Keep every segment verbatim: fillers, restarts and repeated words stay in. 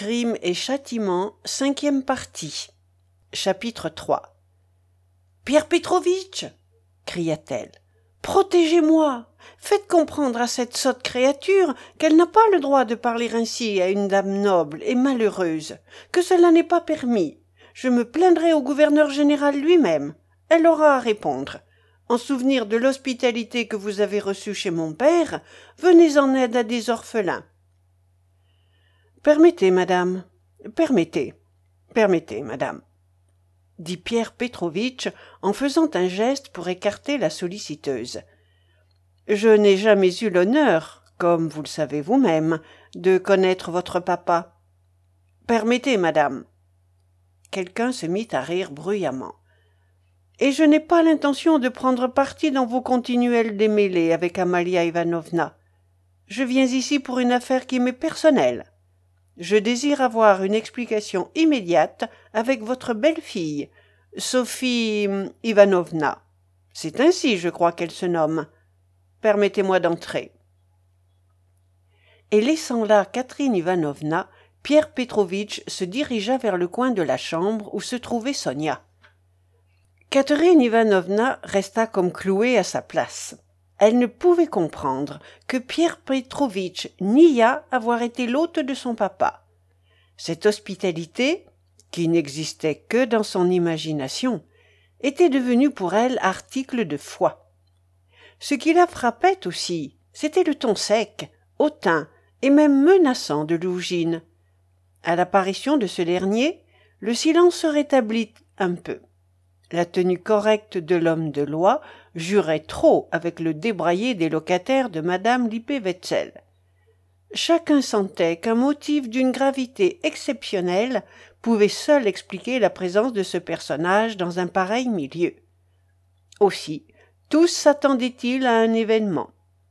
Crime et châtiment, cinquième partie. Chapitre trois. Pierre Petrovitch, cria-t-elle, protégez-moi! Faites comprendre à cette sotte créature qu'elle n'a pas le droit de parler ainsi à une dame noble et malheureuse, que cela n'est pas permis. Je me plaindrai au gouverneur général lui-même. Elle aura à répondre. En souvenir de l'hospitalité que vous avez reçue chez mon père, venez en aide à des orphelins. Permettez, madame, permettez, permettez, madame, dit Pierre Petrovitch en faisant un geste pour écarter la solliciteuse. Je n'ai jamais eu l'honneur, comme vous le savez vous-même, de connaître votre papa. Permettez, madame. Quelqu'un se mit à rire bruyamment. Et je n'ai pas l'intention de prendre parti dans vos continuels démêlés avec Amalia Ivanovna. Je viens ici pour une affaire qui m'est personnelle. Je désire avoir une explication immédiate avec votre belle-fille, Sophie Ivanovna. C'est ainsi, je crois, qu'elle se nomme. Permettez-moi d'entrer. Et laissant là Catherine Ivanovna, Pierre Petrovitch se dirigea vers le coin de la chambre où se trouvait Sonia. Catherine Ivanovna resta comme clouée à sa place. Elle ne pouvait comprendre que Pierre Petrovitch niât avoir été l'hôte de son papa. Cette hospitalité, qui n'existait que dans son imagination, était devenue pour elle article de foi. Ce qui la frappait aussi, c'était le ton sec, hautain et même menaçant de Lougine. À l'apparition de ce dernier, le silence se rétablit un peu. La tenue correcte de l'homme de loi jurait trop avec le débraillé des locataires de madame Lippewetzel. Chacun sentait qu'un motif d'une gravité exceptionnelle pouvait seul expliquer la présence de ce personnage dans un pareil milieu. Aussi, tous s'attendaient-ils à un événement.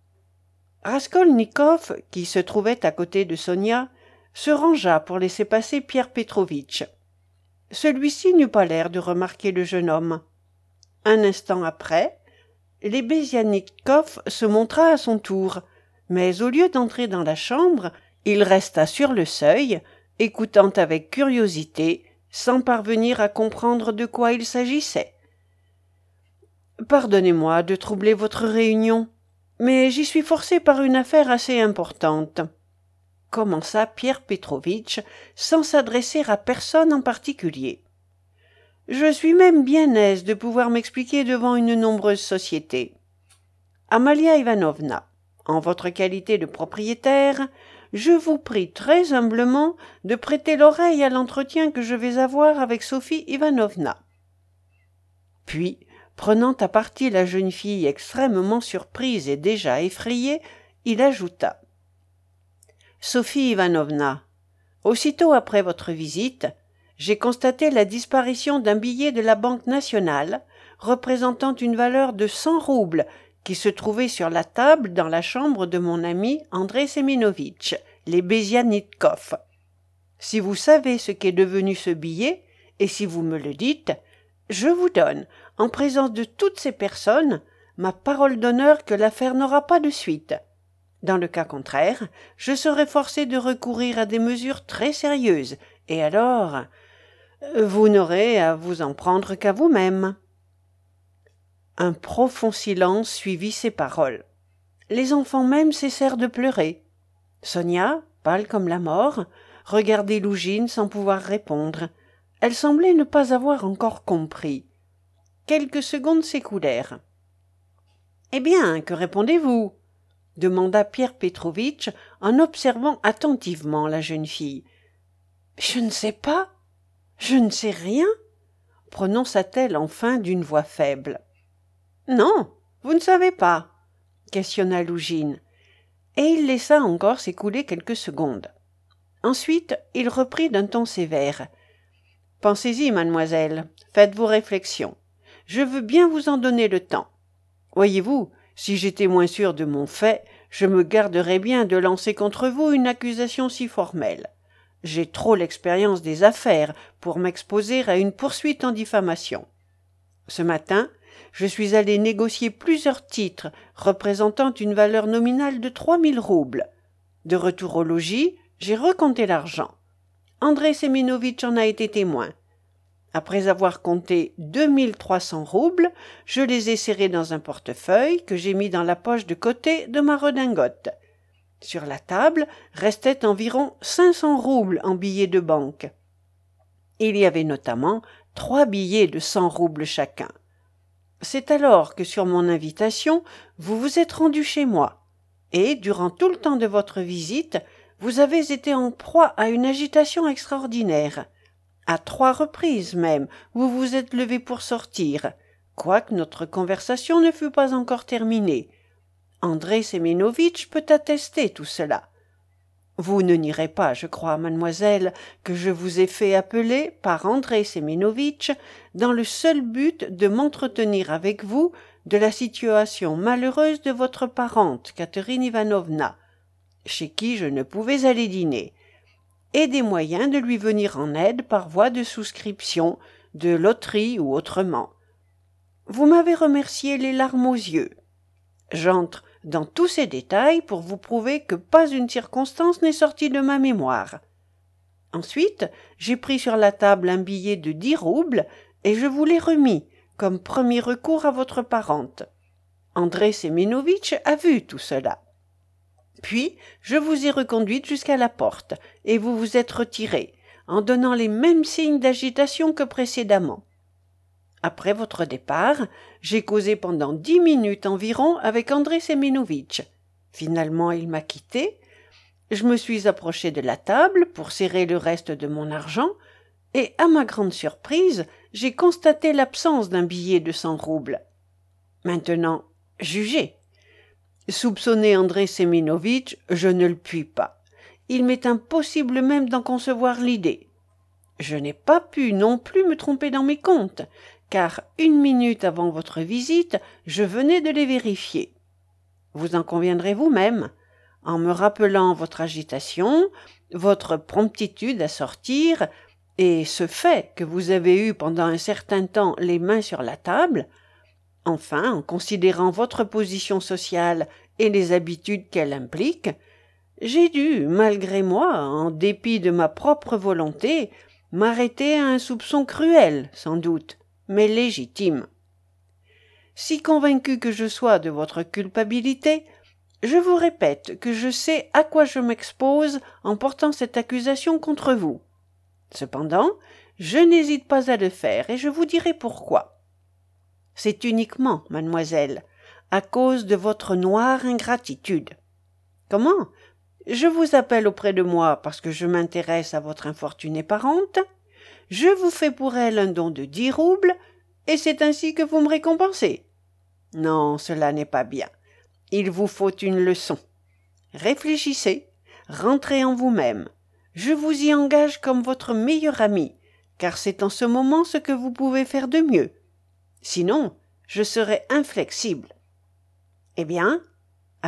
Raskolnikov, qui se trouvait à côté de Sonia, se rangea pour laisser passer Pierre Petrovitch. Celui-ci n'eut pas l'air de remarquer le jeune homme. Un instant après, Lebeziatnikov se montra à son tour, mais au lieu d'entrer dans la chambre, il resta sur le seuil, écoutant avec curiosité, sans parvenir à comprendre de quoi il s'agissait. « Pardonnez-moi de troubler votre réunion, mais j'y suis forcé par une affaire assez importante. » commença Pierre Petrovitch, sans s'adresser à personne en particulier. « Je suis même bien aise de pouvoir m'expliquer devant une nombreuse société. Amalia Ivanovna, en votre qualité de propriétaire, je vous prie très humblement de prêter l'oreille à l'entretien que je vais avoir avec Sophie Ivanovna. » Puis, prenant à partie la jeune fille extrêmement surprise et déjà effrayée, il ajouta: « Sophie Ivanovna, aussitôt après votre visite, j'ai constaté la disparition d'un billet de la Banque nationale représentant une valeur de cent roubles qui se trouvait sur la table dans la chambre de mon ami André Séménovitch, Lebeziatnikov. Si vous savez ce qu'est devenu ce billet, et si vous me le dites, je vous donne, en présence de toutes ces personnes, ma parole d'honneur que l'affaire n'aura pas de suite. Dans le cas contraire, je serai forcé de recourir à des mesures très sérieuses, et alors, vous n'aurez à vous en prendre qu'à vous-même. » Un profond silence suivit ces paroles. Les enfants même cessèrent de pleurer. Sonia, pâle comme la mort, regardait Lougine sans pouvoir répondre. Elle semblait ne pas avoir encore compris. Quelques secondes s'écoulèrent. « Eh bien, que répondez-vous » demanda Pierre Petrovitch en observant attentivement la jeune fille. « Je ne sais pas, je ne sais rien » prononça-t-elle enfin d'une voix faible. « Non, vous ne savez pas » questionna Lougine, et il laissa encore s'écouler quelques secondes. Ensuite, il reprit d'un ton sévère. « Pensez-y, mademoiselle, faites vos réflexions. Je veux bien vous en donner le temps. Voyez-vous, si j'étais moins sûr de mon fait, je me garderais bien de lancer contre vous une accusation si formelle. J'ai trop l'expérience des affaires pour m'exposer à une poursuite en diffamation. Ce matin, je suis allé négocier plusieurs titres représentant une valeur nominale de trois mille roubles. De retour au logis, j'ai recompté l'argent. André Séménovitch en a été témoin. Après avoir compté deux mille trois cents roubles, je les ai serrés dans un portefeuille que j'ai mis dans la poche de côté de ma redingote. Sur la table restait environ cinq cents roubles en billets de banque. Il y avait notamment trois billets de cent roubles chacun. C'est alors que, sur mon invitation, vous vous êtes rendu chez moi, et, durant tout le temps de votre visite, vous avez été en proie à une agitation extraordinaire. À trois reprises même, vous vous êtes levé pour sortir, quoique notre conversation ne fût pas encore terminée. André Séménovitch peut attester tout cela. Vous ne nierez pas, je crois, mademoiselle, que je vous ai fait appeler par André Séménovitch dans le seul but de m'entretenir avec vous de la situation malheureuse de votre parente, Catherine Ivanovna, chez qui je ne pouvais aller dîner, et des moyens de lui venir en aide par voie de souscription, de loterie ou autrement. Vous m'avez remercié les larmes aux yeux. J'entre dans tous ces détails pour vous prouver que pas une circonstance n'est sortie de ma mémoire. Ensuite, j'ai pris sur la table un billet de dix roubles et je vous l'ai remis comme premier recours à votre parente. André Séménovitch a vu tout cela. Puis, je vous ai reconduite jusqu'à la porte et vous vous êtes retiré, en donnant les mêmes signes d'agitation que précédemment. Après votre départ, j'ai causé pendant dix minutes environ avec André Séménovitch. Finalement, il m'a quitté. Je me suis approché de la table pour serrer le reste de mon argent, et, à ma grande surprise, j'ai constaté l'absence d'un billet de cent roubles. Maintenant, jugez. Soupçonner André Séménovitch, je ne le puis pas. Il m'est impossible même d'en concevoir l'idée. Je n'ai pas pu non plus me tromper dans mes comptes, car une minute avant votre visite, je venais de les vérifier. Vous en conviendrez vous-même, en me rappelant votre agitation, votre promptitude à sortir, et ce fait que vous avez eu pendant un certain temps les mains sur la table, enfin, en considérant votre position sociale et les habitudes qu'elle implique, j'ai dû, malgré moi, en dépit de ma propre volonté, m'arrêter à un soupçon cruel, sans doute, mais légitime. Si convaincu que je sois de votre culpabilité, je vous répète que je sais à quoi je m'expose en portant cette accusation contre vous. Cependant, je n'hésite pas à le faire, et je vous dirai pourquoi. C'est uniquement, mademoiselle, à cause de votre noire ingratitude. Comment ? Je vous appelle auprès de moi parce que je m'intéresse à votre infortunée parente, je vous fais pour elle un don de dix roubles, et c'est ainsi que vous me récompensez. Non, cela n'est pas bien. Il vous faut une leçon. Réfléchissez, rentrez en vous-même. Je vous y engage comme votre meilleur ami, car c'est en ce moment ce que vous pouvez faire de mieux. Sinon, je serai inflexible. Eh bien, avouez-vous ?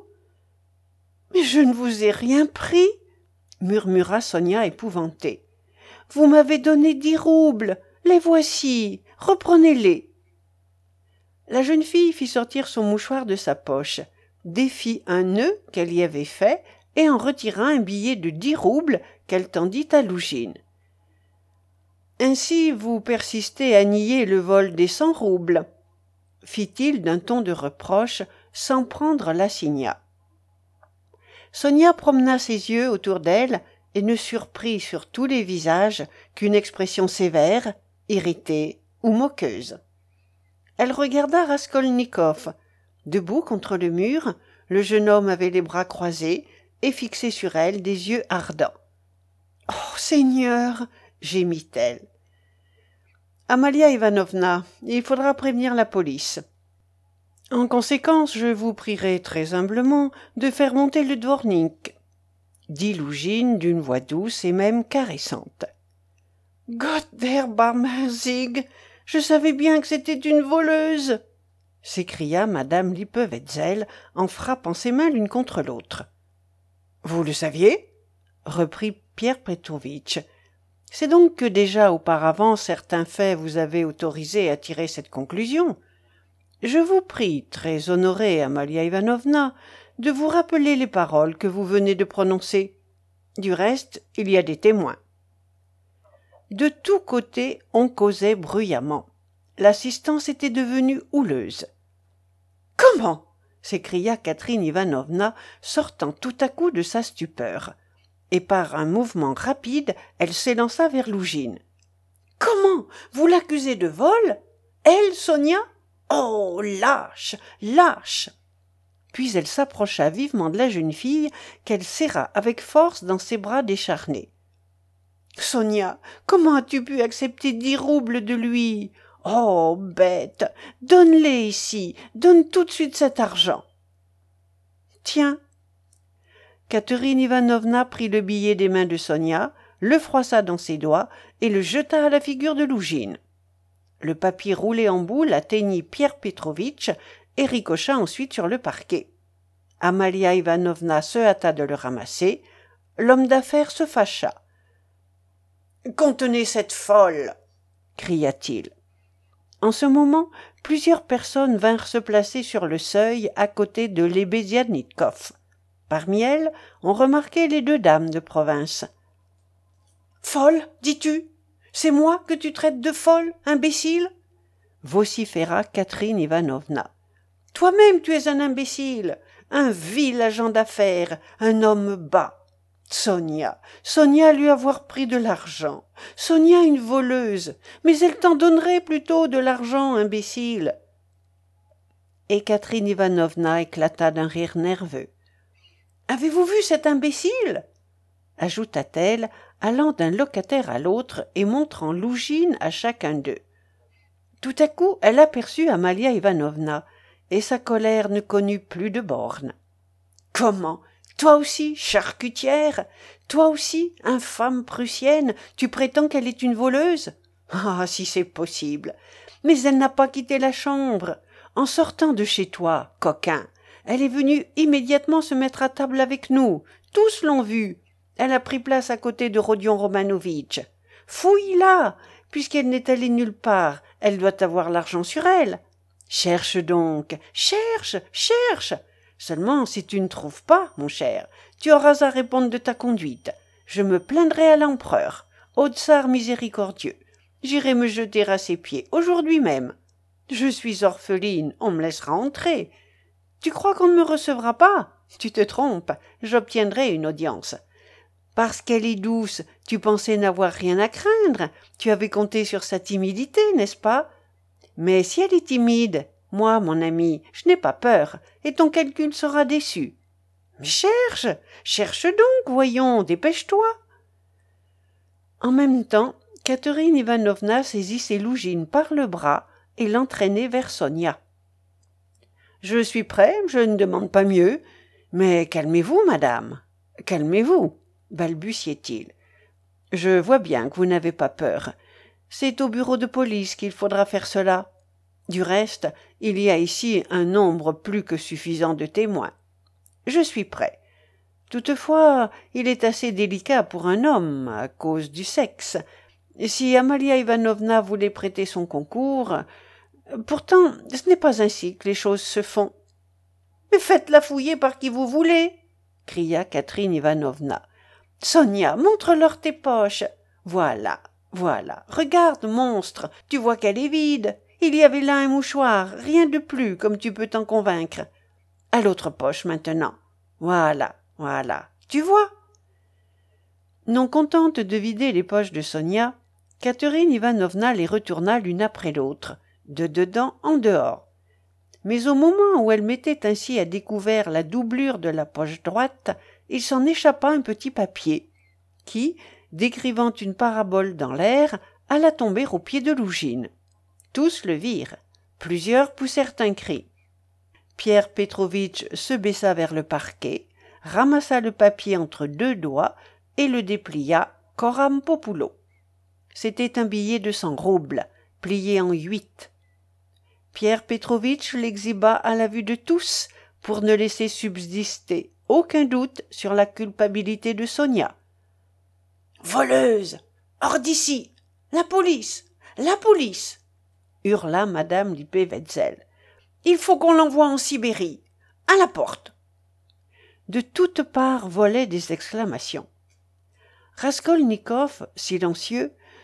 Mais je ne vous ai rien pris, murmura Sonia épouvantée. Vous m'avez donné dix roubles, les voici, reprenez-les. La jeune fille fit sortir son mouchoir de sa poche, défit un nœud qu'elle y avait fait et en retira un billet de dix roubles qu'elle tendit à Lougine. Ainsi vous persistez à nier le vol des cent roubles, fit-il d'un ton de reproche sans prendre l'assignat. Sonia promena ses yeux autour d'elle et ne surprit sur tous les visages qu'une expression sévère, irritée ou moqueuse. Elle regarda Raskolnikov. Debout contre le mur, le jeune homme avait les bras croisés et fixait sur elle des yeux ardents. « Oh, Seigneur !» gémit-elle. « Amalia Ivanovna, il faudra prévenir la police. En conséquence, je vous prierai très humblement de faire monter le dvornik, » dit Lougine d'une voix douce et même caressante. « Gott der Barmherzig, je savais bien que c'était une voleuse !» s'écria madame Lippewetzel en frappant ses mains l'une contre l'autre. « Vous le saviez ?» reprit Pierre Petrovitch. « C'est donc que déjà auparavant certains faits vous avaient autorisé à tirer cette conclusion. Je vous prie, très honorée Amalia Ivanovna, de vous rappeler les paroles que vous venez de prononcer. Du reste, il y a des témoins. De tous côtés, on causait bruyamment. L'assistance était devenue houleuse. « Comment » s'écria Catherine Ivanovna, sortant tout à coup de sa stupeur. Et par un mouvement rapide, elle s'élança vers Lougine. « Comment ? Vous l'accusez de vol ? Elle, Sonia ? Oh, lâche, lâche !» Puis elle s'approcha vivement de la jeune fille, qu'elle serra avec force dans ses bras décharnés. « Sonia, comment as-tu pu accepter dix roubles de lui ? Oh, bête, donne-les ici, donne tout de suite cet argent. »« Tiens. » Catherine Ivanovna prit le billet des mains de Sonia, le froissa dans ses doigts et le jeta à la figure de Lougine. Le papier roulé en boule atteignit Pierre Petrovitch et ricocha ensuite sur le parquet. Amalia Ivanovna se hâta de le ramasser. L'homme d'affaires se fâcha. « Contenez cette folle !» cria-t-il. En ce moment, plusieurs personnes vinrent se placer sur le seuil à côté de Lebeziatnikov. Parmi elles, on remarquait les deux dames de province. « Folle, dis-tu ? C'est moi que tu traites de folle, imbécile ?» vociféra Catherine Ivanovna. « Toi-même tu es un imbécile, un vil agent d'affaires, un homme bas. Sonia, Sonia lui avoir pris de l'argent. Sonia une voleuse, mais elle t'en donnerait plutôt de l'argent, imbécile. » Et Catherine Ivanovna éclata d'un rire nerveux. « Avez-vous vu cet imbécile ?» ajouta-t-elle, allant d'un locataire à l'autre et montrant Lougine à chacun d'eux. Tout à coup, elle aperçut Amalia Ivanovna, et sa colère ne connut plus de bornes. « Comment ? Toi aussi, charcutière ? Toi aussi, infâme prussienne, tu prétends qu'elle est une voleuse ? Ah, si c'est possible. Mais elle n'a pas quitté la chambre. En sortant de chez toi, coquin, elle est venue immédiatement se mettre à table avec nous. Tous l'ont vue. Elle a pris place à côté de Rodion Romanovitch. Fouille-la, puisqu'elle n'est allée nulle part. Elle doit avoir l'argent sur elle. Cherche donc, cherche, cherche. Seulement, si tu ne trouves pas, mon cher, tu auras à répondre de ta conduite. Je me plaindrai à l'empereur, au tsar miséricordieux. J'irai me jeter à ses pieds, aujourd'hui même. Je suis orpheline, on me laissera entrer. Tu crois qu'on ne me recevra pas? Tu te trompes, j'obtiendrai une audience. Parce qu'elle est douce, tu pensais n'avoir rien à craindre. Tu avais compté sur sa timidité, n'est-ce pas? Mais si elle est timide, moi, mon ami, je n'ai pas peur, et ton calcul sera déçu. Cherche, cherche donc, voyons, dépêche-toi. En même temps, Catherine Ivanovna saisissait Lougine par le bras et l'entraînait vers Sonia. « Je suis prêt, je ne demande pas mieux, mais calmez-vous, madame, calmez-vous, balbutiait-il. Je vois bien que vous n'avez pas peur. C'est au bureau de police qu'il faudra faire cela. Du reste, il y a ici un nombre plus que suffisant de témoins. Je suis prêt. Toutefois, il est assez délicat pour un homme, à cause du sexe. Si Amalia Ivanovna voulait prêter son concours... Pourtant, ce n'est pas ainsi que les choses se font. « Mais faites-la fouiller par qui vous voulez !» cria Catherine Ivanovna. « Sonia, montre-leur tes poches. Voilà, voilà. Regarde, monstre, tu vois qu'elle est vide. Il y avait là un mouchoir, rien de plus, comme tu peux t'en convaincre. À l'autre poche maintenant. Voilà, voilà. Tu vois ?» Non contente de vider les poches de Sonia, Catherine Ivanovna les retourna l'une après l'autre, de dedans en dehors. Mais au moment où elle mettait ainsi à découvert la doublure de la poche droite, il s'en échappa un petit papier, qui, décrivant une parabole dans l'air, alla tomber aux pieds de Lougine. Tous le virent. Plusieurs poussèrent un cri. Pierre Petrovitch se baissa vers le parquet, ramassa le papier entre deux doigts et le déplia coram populo. C'était un billet de cent roubles, plié en huit. Pierre Petrovitch l'exhiba à la vue de tous pour ne laisser subsister aucun doute sur la culpabilité de Sonia. « Voleuse! Hors d'ici! La police! La police !» hurla madame Lippet-Wetzel. « Il faut qu'on l'envoie en Sibérie! À la porte !» De toutes parts volaient des exclamations. Raskolnikov, silencieux,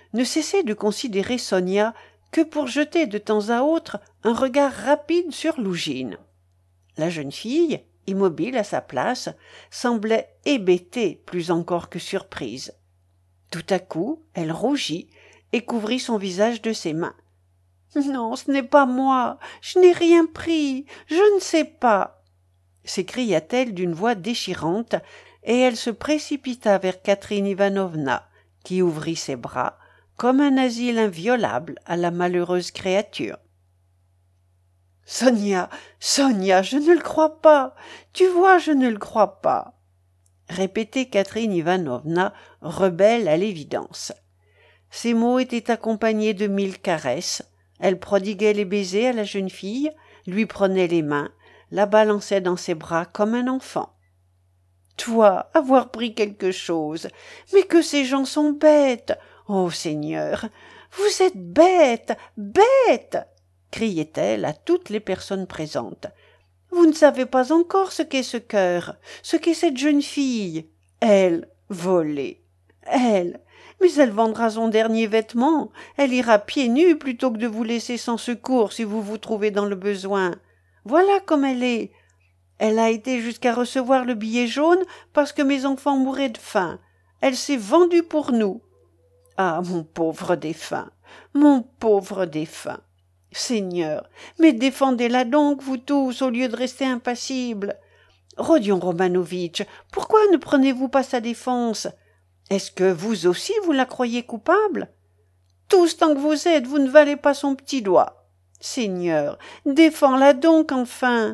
ne cessait de considérer Sonia que pour jeter de temps à autre un regard rapide sur Lougine. La jeune fille, immobile à sa place, semblait hébétée plus encore que surprise. Tout à coup, elle rougit et couvrit son visage de ses mains. « Non, ce n'est pas moi, je n'ai rien pris, je ne sais pas !» s'écria-t-elle d'une voix déchirante, et elle se précipita vers Catherine Ivanovna, qui ouvrit ses bras, comme un asile inviolable à la malheureuse créature. « Sonia, Sonia, je ne le crois pas, tu vois, je ne le crois pas !» répétait Catherine Ivanovna, rebelle à l'évidence. Ces mots étaient accompagnés de mille caresses. Elle prodiguait les baisers à la jeune fille, lui prenait les mains, la balançait dans ses bras comme un enfant. « Toi, avoir pris quelque chose, mais que ces gens sont bêtes! Ô Seigneur, vous êtes bêtes, bêtes !» criait-elle à toutes les personnes présentes. « Vous ne savez pas encore ce qu'est ce cœur, ce qu'est cette jeune fille. Elle, volée. Elle, mais elle vendra son dernier vêtement, elle ira pieds nus plutôt que de vous laisser sans secours si vous vous trouvez dans le besoin. Voilà comme elle est. Elle a été jusqu'à recevoir le billet jaune parce que mes enfants mouraient de faim. Elle s'est vendue pour nous. Ah, mon pauvre défunt, mon pauvre défunt. Seigneur, mais défendez-la donc, vous tous, au lieu de rester impassibles. Rodion Romanovitch, pourquoi ne prenez-vous pas sa défense? Est-ce que vous aussi vous la croyez coupable? Tous tant que vous êtes, vous ne valez pas son petit doigt. Seigneur, défends-la donc enfin.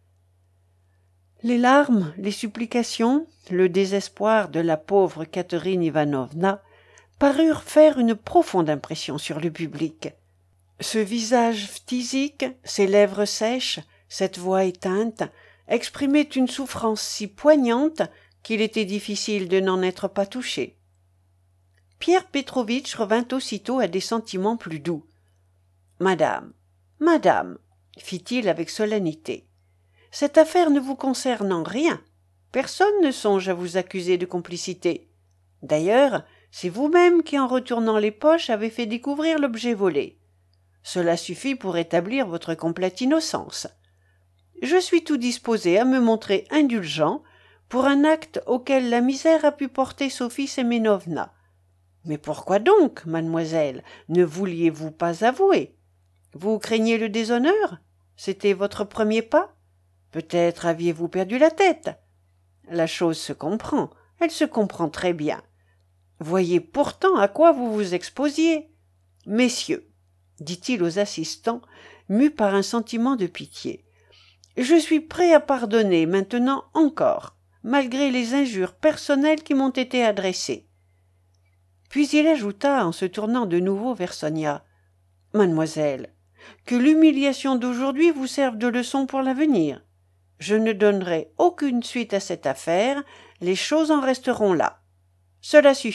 Les larmes, les supplications, le désespoir de la pauvre Catherine Ivanovna parurent faire une profonde impression sur le public. Ce visage phthisique, ces lèvres sèches, cette voix éteinte, exprimaient une souffrance si poignante qu'il était difficile de n'en être pas touché. Pierre Petrovitch revint aussitôt à des sentiments plus doux. « Madame, madame, fit-il avec solennité, cette affaire ne vous concerne en rien. Personne ne songe à vous accuser de complicité. D'ailleurs, c'est vous-même qui, en retournant les poches, avez fait découvrir l'objet volé. Cela suffit pour établir votre complète innocence. Je suis tout disposé à me montrer indulgent pour un acte auquel la misère a pu porter Sophie Séménovna. Mais pourquoi donc, mademoiselle, ne vouliez-vous pas avouer? Vous craignez le déshonneur? C'était votre premier pas? Peut-être aviez-vous perdu la tête? La chose se comprend, elle se comprend très bien. Voyez pourtant à quoi vous vous exposiez. Messieurs, dit-il aux assistants, mus par un sentiment de pitié, je suis prêt à pardonner maintenant encore, malgré les injures personnelles qui m'ont été adressées. Puis il ajouta en se tournant de nouveau vers Sonia, « Mademoiselle, que l'humiliation d'aujourd'hui vous serve de leçon pour l'avenir. Je ne donnerai aucune suite à cette affaire, les choses en resteront là. Cela suffit. »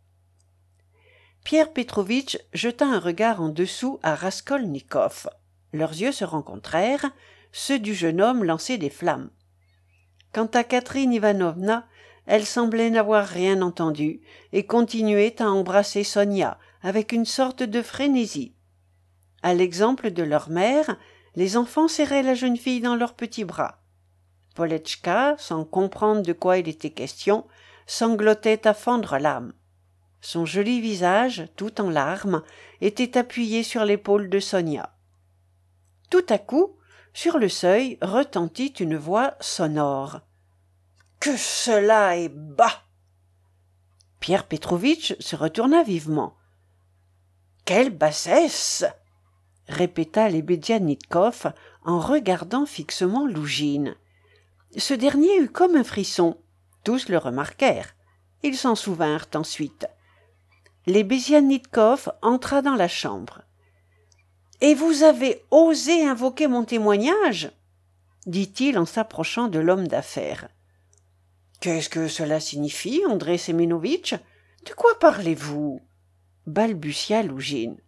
Pierre Petrovitch jeta un regard en dessous à Raskolnikov. Leurs yeux se rencontrèrent, ceux du jeune homme lançaient des flammes. Quant à Catherine Ivanovna, elle semblait n'avoir rien entendu et continuait à embrasser Sonia avec une sorte de frénésie. À l'exemple de leur mère, les enfants serraient la jeune fille dans leurs petits bras. Poletchka, sans comprendre de quoi il était question, sanglotait à fendre l'âme. Son joli visage, tout en larmes, était appuyé sur l'épaule de Sonia. Tout à coup, sur le seuil retentit une voix sonore. « Que cela est bas !» Pierre Petrovitch se retourna vivement. « Quelle bassesse !» répéta Lebedianikov en regardant fixement Lougine. Ce dernier eut comme un frisson. Tous le remarquèrent. Ils s'en souvinrent ensuite. Lebedianikov entra dans la chambre. « Et vous avez osé invoquer mon témoignage ?» dit-il en s'approchant de l'homme d'affaires. « Qu'est-ce que cela signifie, André Séménovitch? De quoi parlez-vous » balbutia Lougine.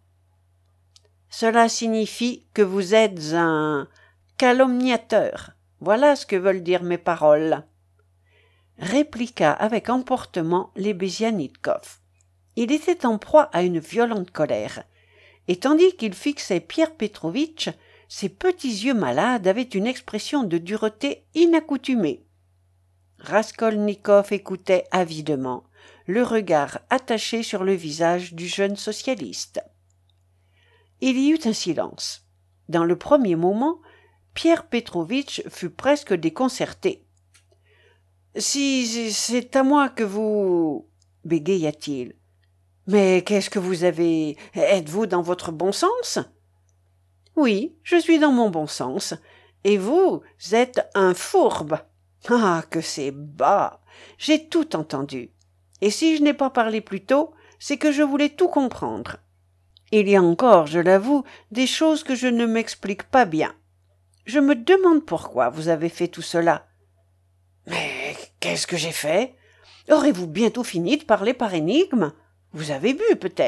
« Cela signifie que vous êtes un calomniateur. Voilà ce que veulent dire mes paroles. » répliqua avec emportement Lebedianikov. Il était en proie à une violente colère, et tandis qu'il fixait Pierre Petrovitch, ses petits yeux malades avaient une expression de dureté inaccoutumée. Raskolnikov écoutait avidement, le regard attaché sur le visage du jeune socialiste. Il y eut un silence. Dans le premier moment, Pierre Petrovitch fut presque déconcerté. « Si c'est à moi que vous... » bégaya-t-il. « Mais qu'est-ce que vous avez... Êtes-vous dans votre bon sens ?»« Oui, je suis dans mon bon sens. Et vous êtes un fourbe. Ah, que c'est bas. J'ai tout entendu. Et si je n'ai pas parlé plus tôt, c'est que je voulais tout comprendre. Il y a encore, je l'avoue, des choses que je ne m'explique pas bien. Je me demande pourquoi vous avez fait tout cela. »« Mais qu'est-ce que j'ai fait ? Aurez-vous bientôt fini de parler par énigme ? Vous avez bu, peut-être. »«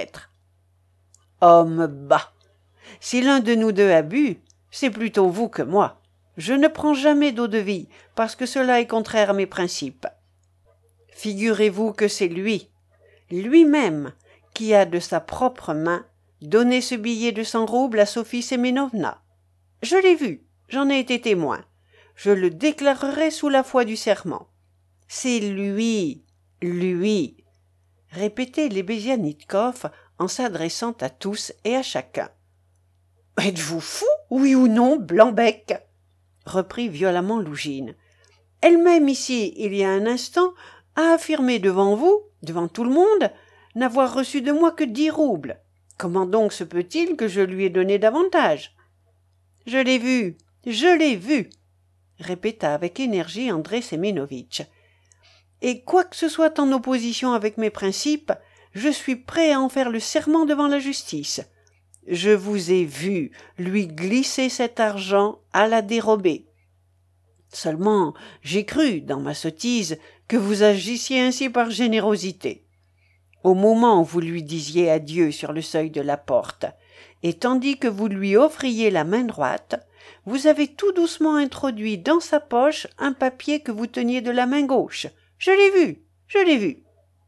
Homme bas. Si l'un de nous deux a bu, c'est plutôt vous que moi. Je ne prends jamais d'eau-de-vie, parce que cela est contraire à mes principes. Figurez-vous que c'est lui, lui-même, qui a de sa propre main donné ce billet de cent roubles à Sophie Séménovna. Je l'ai vu, j'en ai été témoin. Je le déclarerai sous la foi du serment. C'est lui, lui, répétait Lebeziatnikov en s'adressant à tous et à chacun. « Êtes-vous fou, oui ou non, Blanc-bec ?» reprit violemment Lougine. « Elle-même ici, il y a un instant, a affirmé devant vous, devant tout le monde, n'avoir reçu de moi que dix roubles. Comment donc se peut-il que je lui ai donné davantage ? » « Je l'ai vu, je l'ai vu !» répéta avec énergie André Séménovitch. « Et quoi que ce soit en opposition avec mes principes, je suis prêt à en faire le serment devant la justice. Je vous ai vu lui glisser cet argent à la dérobée. Seulement, j'ai cru, dans ma sottise, que vous agissiez ainsi par générosité. Au moment où vous lui disiez adieu sur le seuil de la porte, et tandis que vous lui offriez la main droite, vous avez tout doucement introduit dans sa poche un papier que vous teniez de la main gauche. Je l'ai vu, je l'ai vu. »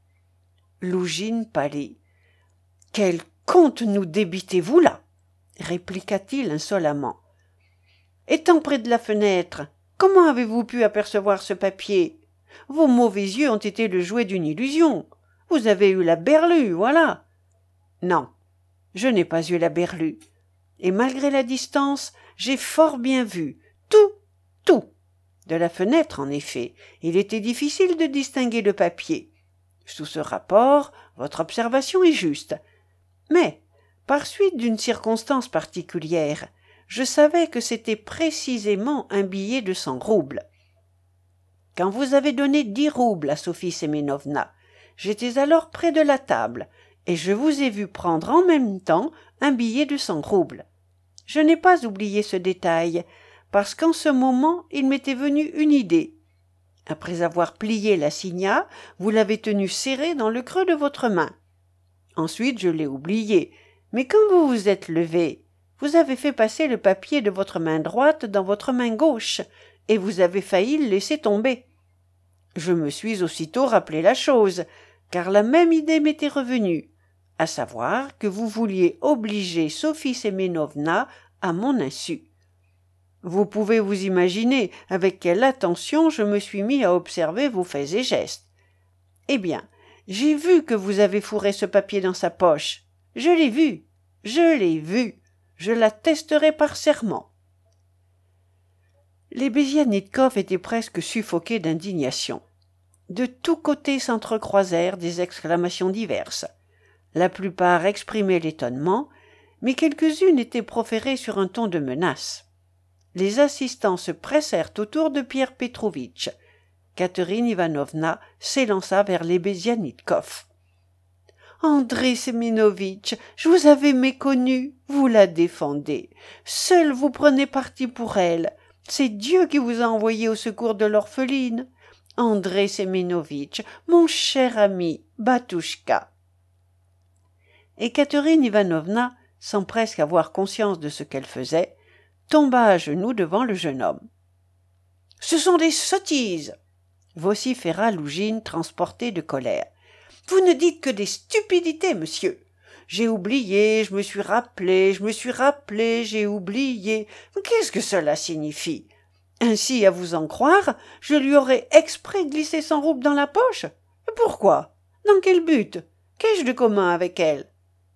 Lougine pâlit. « Quel compte nous débitez-vous là ?» répliqua-t-il insolemment. « Étant près de la fenêtre, comment avez-vous pu apercevoir ce papier ? Vos mauvais yeux ont été le jouet d'une illusion. Vous avez eu la berlue, voilà. » »« Non, je n'ai pas eu la berlue. Et malgré la distance, j'ai fort bien vu. Tout, tout. De la fenêtre, en effet, il était difficile de distinguer le papier. Sous ce rapport, votre observation est juste. Mais, par suite d'une circonstance particulière, je savais que c'était précisément un billet de cent roubles. Quand vous avez donné dix roubles à Sophie Séménovna, j'étais alors près de la table, et je vous ai vu prendre en même temps un billet de cent roubles. Je n'ai pas oublié ce détail, parce qu'en ce moment il m'était venu une idée. Après avoir plié l'assignat, vous l'avez tenu serré dans le creux de votre main. Ensuite je l'ai oublié, mais quand vous vous êtes levé, vous avez fait passer le papier de votre main droite dans votre main gauche, et vous avez failli le laisser tomber. Je me suis aussitôt rappelé la chose, car la même idée m'était revenue, à savoir que vous vouliez obliger Sophie Séménovna à mon insu. Vous pouvez vous imaginer avec quelle attention je me suis mis à observer vos faits et gestes. Eh bien, j'ai vu que vous avez fourré ce papier dans sa poche. Je l'ai vu, je l'ai vu, je l'attesterai par serment. » Lebeziatnikov était presque suffoqué d'indignation. De tous côtés s'entrecroisèrent des exclamations diverses. La plupart exprimaient l'étonnement, mais quelques-unes étaient proférées sur un ton de menace. Les assistants se pressèrent autour de Pierre Petrovitch. Catherine Ivanovna s'élança vers Lebeziatnikov. « André Séménovitch, je vous avais méconnu, vous la défendez. Seul vous prenez parti pour elle. C'est Dieu qui vous a envoyé au secours de l'orpheline. André Séménovitch, mon cher ami, Batouchka. » Et Catherine Ivanovna, sans presque avoir conscience de ce qu'elle faisait, tomba à genoux devant le jeune homme. « Ce sont des sottises !» vociféra Lougine, transporté de colère. Vous ne dites que des stupidités, monsieur. J'ai oublié, je me suis rappelé, je me suis rappelé, j'ai oublié. Qu'est-ce que cela signifie? Ainsi, à vous en croire, je lui aurais exprès glissé cent roubles dans la poche. Pourquoi? Dans quel but? Qu'ai-je de commun avec elle?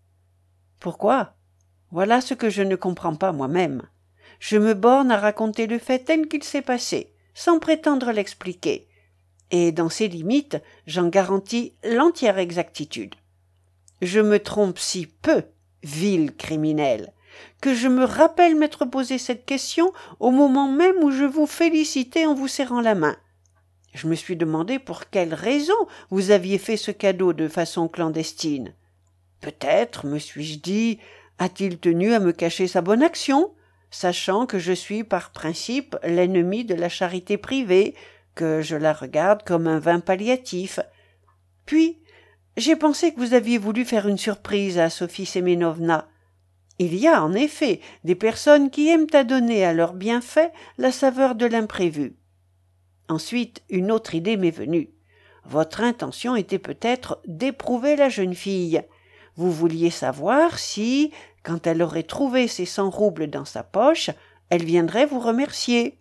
Pourquoi? Voilà ce que je ne comprends pas moi-même. Je me borne à raconter le fait tel qu'il s'est passé, sans prétendre l'expliquer. Et dans ces limites, j'en garantis l'entière exactitude. Je me trompe si peu, vil criminel, que je me rappelle m'être posé cette question au moment même où je vous félicitais en vous serrant la main. Je me suis demandé pour quelle raison vous aviez fait ce cadeau de façon clandestine. Peut-être, me suis-je dit, a-t-il tenu à me cacher sa bonne action, sachant que je suis par principe l'ennemi de la charité privée, que je la regarde comme un vain palliatif. Puis, j'ai pensé que vous aviez voulu faire une surprise à Sophie Séménovna. Il y a, en effet, des personnes qui aiment à donner à leurs bienfaits la saveur de l'imprévu. Ensuite, une autre idée m'est venue. Votre intention était peut-être d'éprouver la jeune fille. Vous vouliez savoir si, quand elle aurait trouvé ces cent roubles dans sa poche, elle viendrait vous remercier.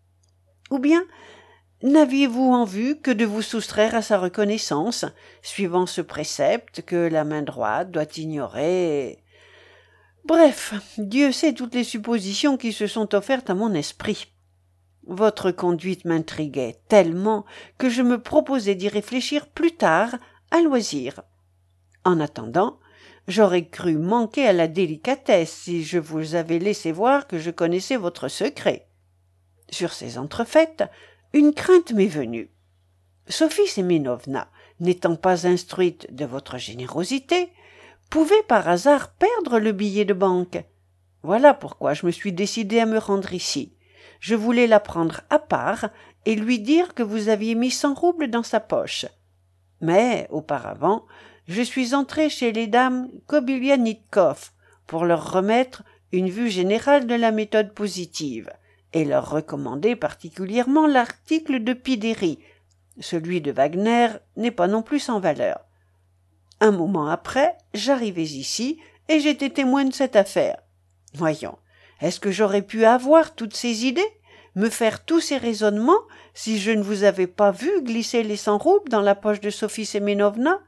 Ou bien, n'aviez-vous en vue que de vous soustraire à sa reconnaissance, suivant ce précepte que la main droite doit ignorer? Bref, Dieu sait toutes les suppositions qui se sont offertes à mon esprit. Votre conduite m'intriguait tellement que je me proposais d'y réfléchir plus tard, à loisir. En attendant, j'aurais cru manquer à la délicatesse si je vous avais laissé voir que je connaissais votre secret. Sur ces entrefaites, une crainte m'est venue. Sophie Séménovna, n'étant pas instruite de votre générosité, pouvait par hasard perdre le billet de banque. Voilà pourquoi je me suis décidé à me rendre ici. Je voulais la prendre à part et lui dire que vous aviez mis cent roubles dans sa poche. Mais, auparavant, je suis entré chez les dames Kobylianikov pour leur remettre une vue générale de la méthode positive et leur recommander particulièrement l'article de Pidéry. Celui de Wagner n'est pas non plus sans valeur. Un moment après, j'arrivais ici et j'étais témoin de cette affaire. Voyons, est-ce que j'aurais pu avoir toutes ces idées, me faire tous ces raisonnements, si je ne vous avais pas vu glisser les cent roubles dans la poche de Sophie Séménovna?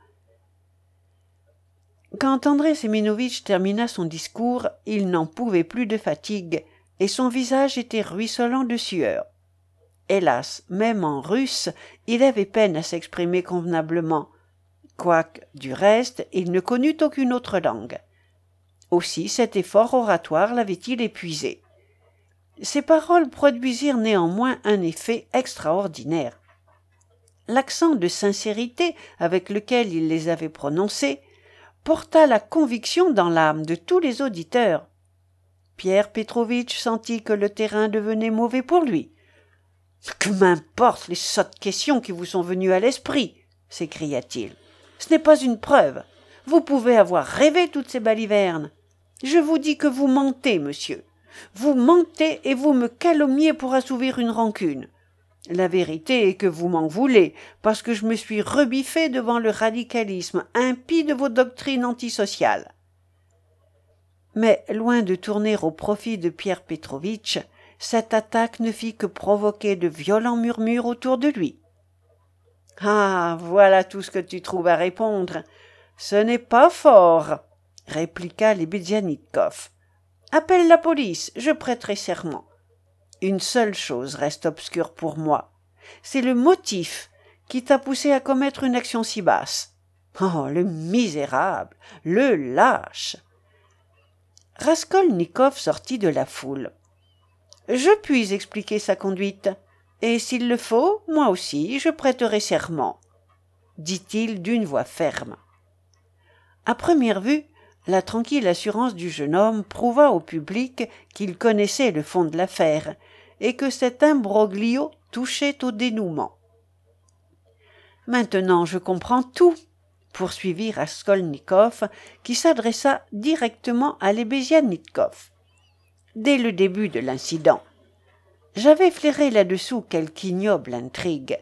Quand André Séménovitch termina son discours, il n'en pouvait plus de fatigue, et son visage était ruisselant de sueur. Hélas, même en russe, il avait peine à s'exprimer convenablement, quoique, du reste, il ne connût aucune autre langue. Aussi cet effort oratoire l'avait-il épuisé. Ses paroles produisirent néanmoins un effet extraordinaire. L'accent de sincérité avec lequel il les avait prononcées porta la conviction dans l'âme de tous les auditeurs. Pierre Petrovitch sentit que le terrain devenait mauvais pour lui. « Que m'importent les sottes questions qui vous sont venues à l'esprit » s'écria-t-il. « Ce n'est pas une preuve. Vous pouvez avoir rêvé toutes ces balivernes. Je vous dis que vous mentez, monsieur. Vous mentez et vous me calomniez pour assouvir une rancune. La vérité est que vous m'en voulez, parce que je me suis rebiffé devant le radicalisme impie de vos doctrines antisociales. » Mais, loin de tourner au profit de Pierre Petrovitch, cette attaque ne fit que provoquer de violents murmures autour de lui. « Ah, voilà tout ce que tu trouves à répondre. Ce n'est pas fort, » répliqua Lebeziatnikov. « Appelle la police, je prêterai serment. Une seule chose reste obscure pour moi. C'est le motif qui t'a poussé à commettre une action si basse. Oh, le misérable, le lâche !» Raskolnikov sortit de la foule. « Je puis expliquer sa conduite, et s'il le faut, moi aussi, je prêterai serment, » dit-il d'une voix ferme. À première vue, la tranquille assurance du jeune homme prouva au public qu'il connaissait le fond de l'affaire et que cet imbroglio touchait au dénouement. « Maintenant, je comprends tout, » poursuivit Raskolnikov, qui s'adressa directement à Lebeziatnikov. « Dès le début de l'incident, j'avais flairé là-dessous quelque ignoble intrigue,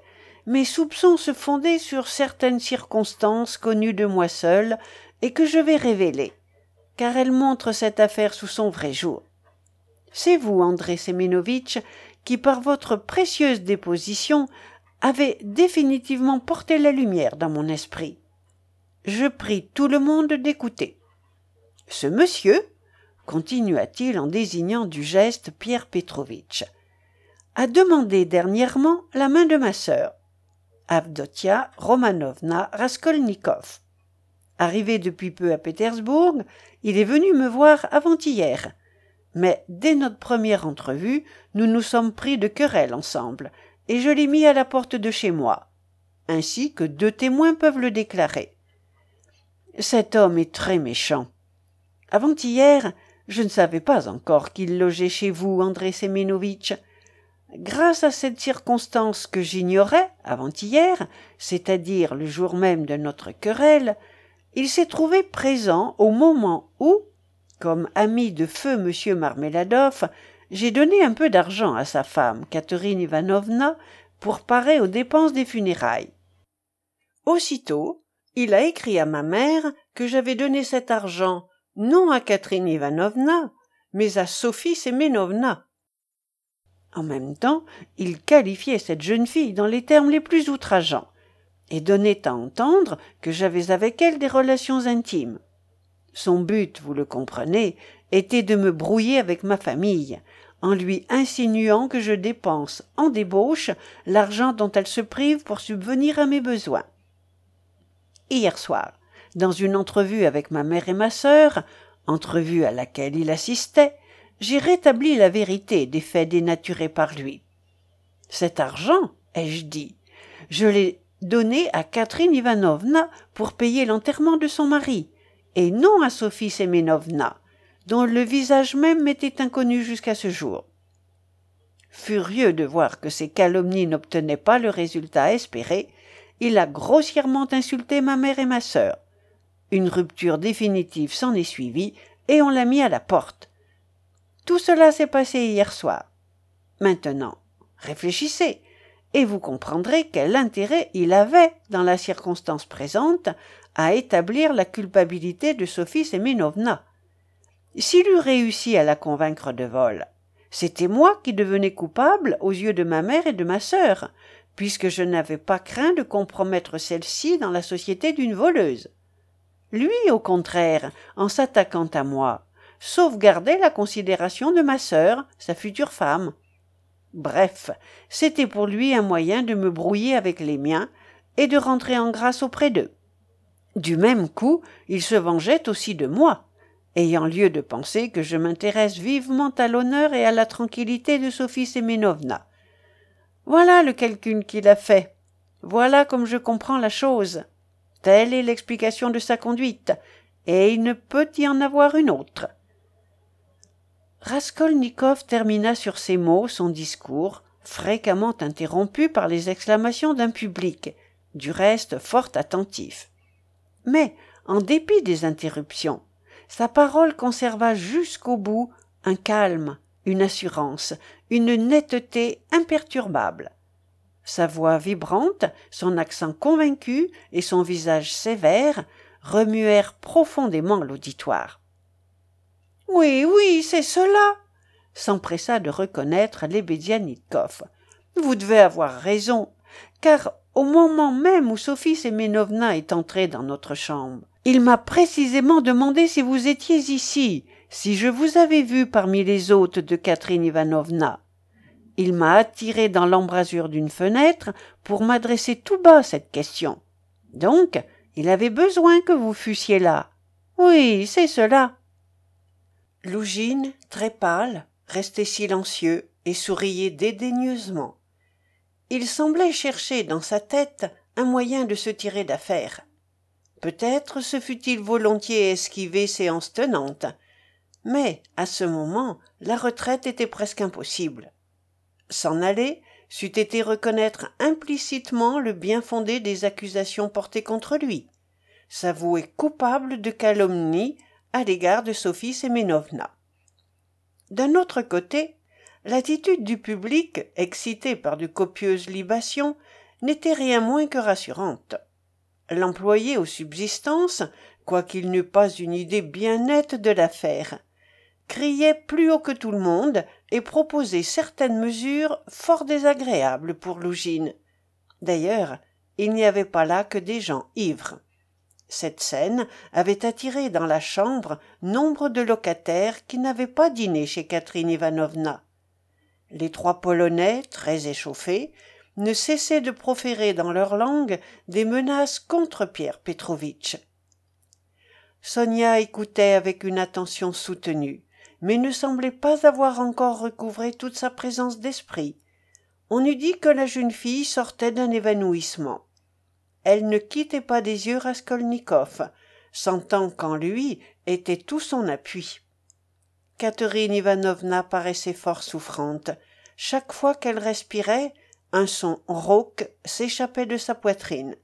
mes soupçons se fondaient sur certaines circonstances connues de moi seul et que je vais révéler, car elles montrent cette affaire sous son vrai jour. C'est vous, André Séménovitch, qui, par votre précieuse déposition, avez définitivement porté la lumière dans mon esprit. Je prie tout le monde d'écouter. Ce monsieur, continua-t-il en désignant du geste Pierre Petrovitch, a demandé dernièrement la main de ma sœur, Avdotia Romanovna Raskolnikov. Arrivé depuis peu à Pétersbourg, il est venu me voir avant-hier. Mais dès notre première entrevue, nous nous sommes pris de querelle ensemble, et je l'ai mis à la porte de chez moi, ainsi que deux témoins peuvent le déclarer. Cet homme est très méchant. Avant-hier, je ne savais pas encore qu'il logeait chez vous, André Séménovitch. Grâce à cette circonstance que j'ignorais avant-hier, c'est-à-dire le jour même de notre querelle, il s'est trouvé présent au moment où, comme ami de feu monsieur Marmeladov, j'ai donné un peu d'argent à sa femme, Catherine Ivanovna, pour parer aux dépenses des funérailles. Aussitôt, il a écrit à ma mère que j'avais donné cet argent non à Catherine Ivanovna, mais à Sophie Séménovna. En même temps, il qualifiait cette jeune fille dans les termes les plus outrageants, et donnait à entendre que j'avais avec elle des relations intimes. Son but, vous le comprenez, était de me brouiller avec ma famille, en lui insinuant que je dépense en débauche l'argent dont elle se prive pour subvenir à mes besoins. Hier soir, dans une entrevue avec ma mère et ma sœur, entrevue à laquelle il assistait, j'ai rétabli la vérité des faits dénaturés par lui. Cet argent, ai-je dit, je l'ai donné à Catherine Ivanovna pour payer l'enterrement de son mari, et non à Sophie Séménovna, dont le visage même m'était inconnu jusqu'à ce jour. Furieux de voir que ses calomnies n'obtenaient pas le résultat espéré, il a grossièrement insulté ma mère et ma sœur. Une rupture définitive s'en est suivie, et on l'a mis à la porte. Tout cela s'est passé hier soir. Maintenant, réfléchissez, et vous comprendrez quel intérêt il avait, dans la circonstance présente, à établir la culpabilité de Sophie Séménovna. S'il eût réussi à la convaincre de vol, c'était moi qui devenais coupable aux yeux de ma mère et de ma sœur, puisque je n'avais pas craint de compromettre celle-ci dans la société d'une voleuse. Lui, au contraire, en s'attaquant à moi, sauvegardait la considération de ma sœur, sa future femme. Bref, c'était pour lui un moyen de me brouiller avec les miens et de rentrer en grâce auprès d'eux. Du même coup, il se vengeait aussi de moi, ayant lieu de penser que je m'intéresse vivement à l'honneur et à la tranquillité de Sophie Séménovna. Voilà le calcul qu'il a fait. Voilà comme je comprends la chose. Telle est l'explication de sa conduite, et il ne peut y en avoir une autre. Raskolnikov termina sur ces mots son discours, fréquemment interrompu par les exclamations d'un public, du reste fort attentif. Mais, en dépit des interruptions, sa parole conserva jusqu'au bout un calme, une assurance, une netteté imperturbable. Sa voix vibrante, son accent convaincu et son visage sévère remuèrent profondément l'auditoire. « Oui, oui, c'est cela !» s'empressa de reconnaître Lebedianikov. « Vous devez avoir raison, car au moment même où Sophie Séménovna est entrée dans notre chambre, il m'a précisément demandé si vous étiez ici, si je vous avais vu parmi les hôtes de Catherine Ivanovna. Il m'a attiré dans l'embrasure d'une fenêtre pour m'adresser tout bas cette question. Donc, il avait besoin que vous fussiez là. Oui, c'est cela. » Lougine, très pâle, restait silencieux et souriait dédaigneusement. Il semblait chercher dans sa tête un moyen de se tirer d'affaire. Peut-être se fût-il volontiers esquivé séance tenante, mais à ce moment la retraite était presque impossible. S'en aller c'eût été reconnaître implicitement le bien-fondé des accusations portées contre lui, s'avouer coupable de calomnie à l'égard de Sophie Séménovna. D'un autre côté, l'attitude du public, excité par de copieuses libations, n'était rien moins que rassurante. L'employé aux subsistances, quoiqu'il n'eût pas une idée bien nette de l'affaire, criait plus haut que tout le monde et proposait certaines mesures fort désagréables pour Lugine. D'ailleurs, il n'y avait pas là que des gens ivres. Cette scène avait attiré dans la chambre nombre de locataires qui n'avaient pas dîné chez Catherine Ivanovna. Les trois Polonais, très échauffés, ne cessaient de proférer dans leur langue des menaces contre Pierre Petrovitch. Sonia écoutait avec une attention soutenue, mais ne semblait pas avoir encore recouvré toute sa présence d'esprit. On eût dit que la jeune fille sortait d'un évanouissement. Elle ne quittait pas des yeux Raskolnikov, sentant qu'en lui était tout son appui. Catherine Ivanovna paraissait fort souffrante. Chaque fois qu'elle respirait, un son rauque s'échappait de sa poitrine.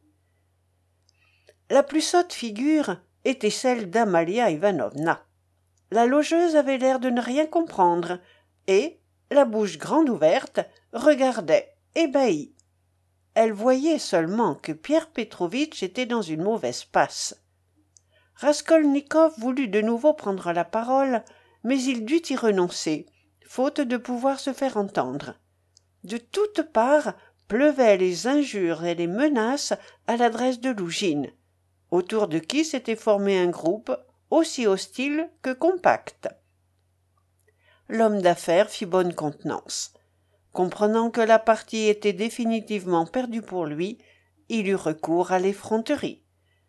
La plus sotte figure était celle d'Amalia Ivanovna. La logeuse avait l'air de ne rien comprendre, et, la bouche grande ouverte, regardait, ébahie. Elle voyait seulement que Pierre Petrovitch était dans une mauvaise passe. Raskolnikov voulut de nouveau prendre la parole, mais il dut y renoncer, faute de pouvoir se faire entendre. De toutes parts pleuvaient les injures et les menaces à l'adresse de Lugine, autour de qui s'était formé un groupe aussi hostile que compact. L'homme d'affaires fit bonne contenance. Comprenant que la partie était définitivement perdue pour lui, il eut recours à l'effronterie.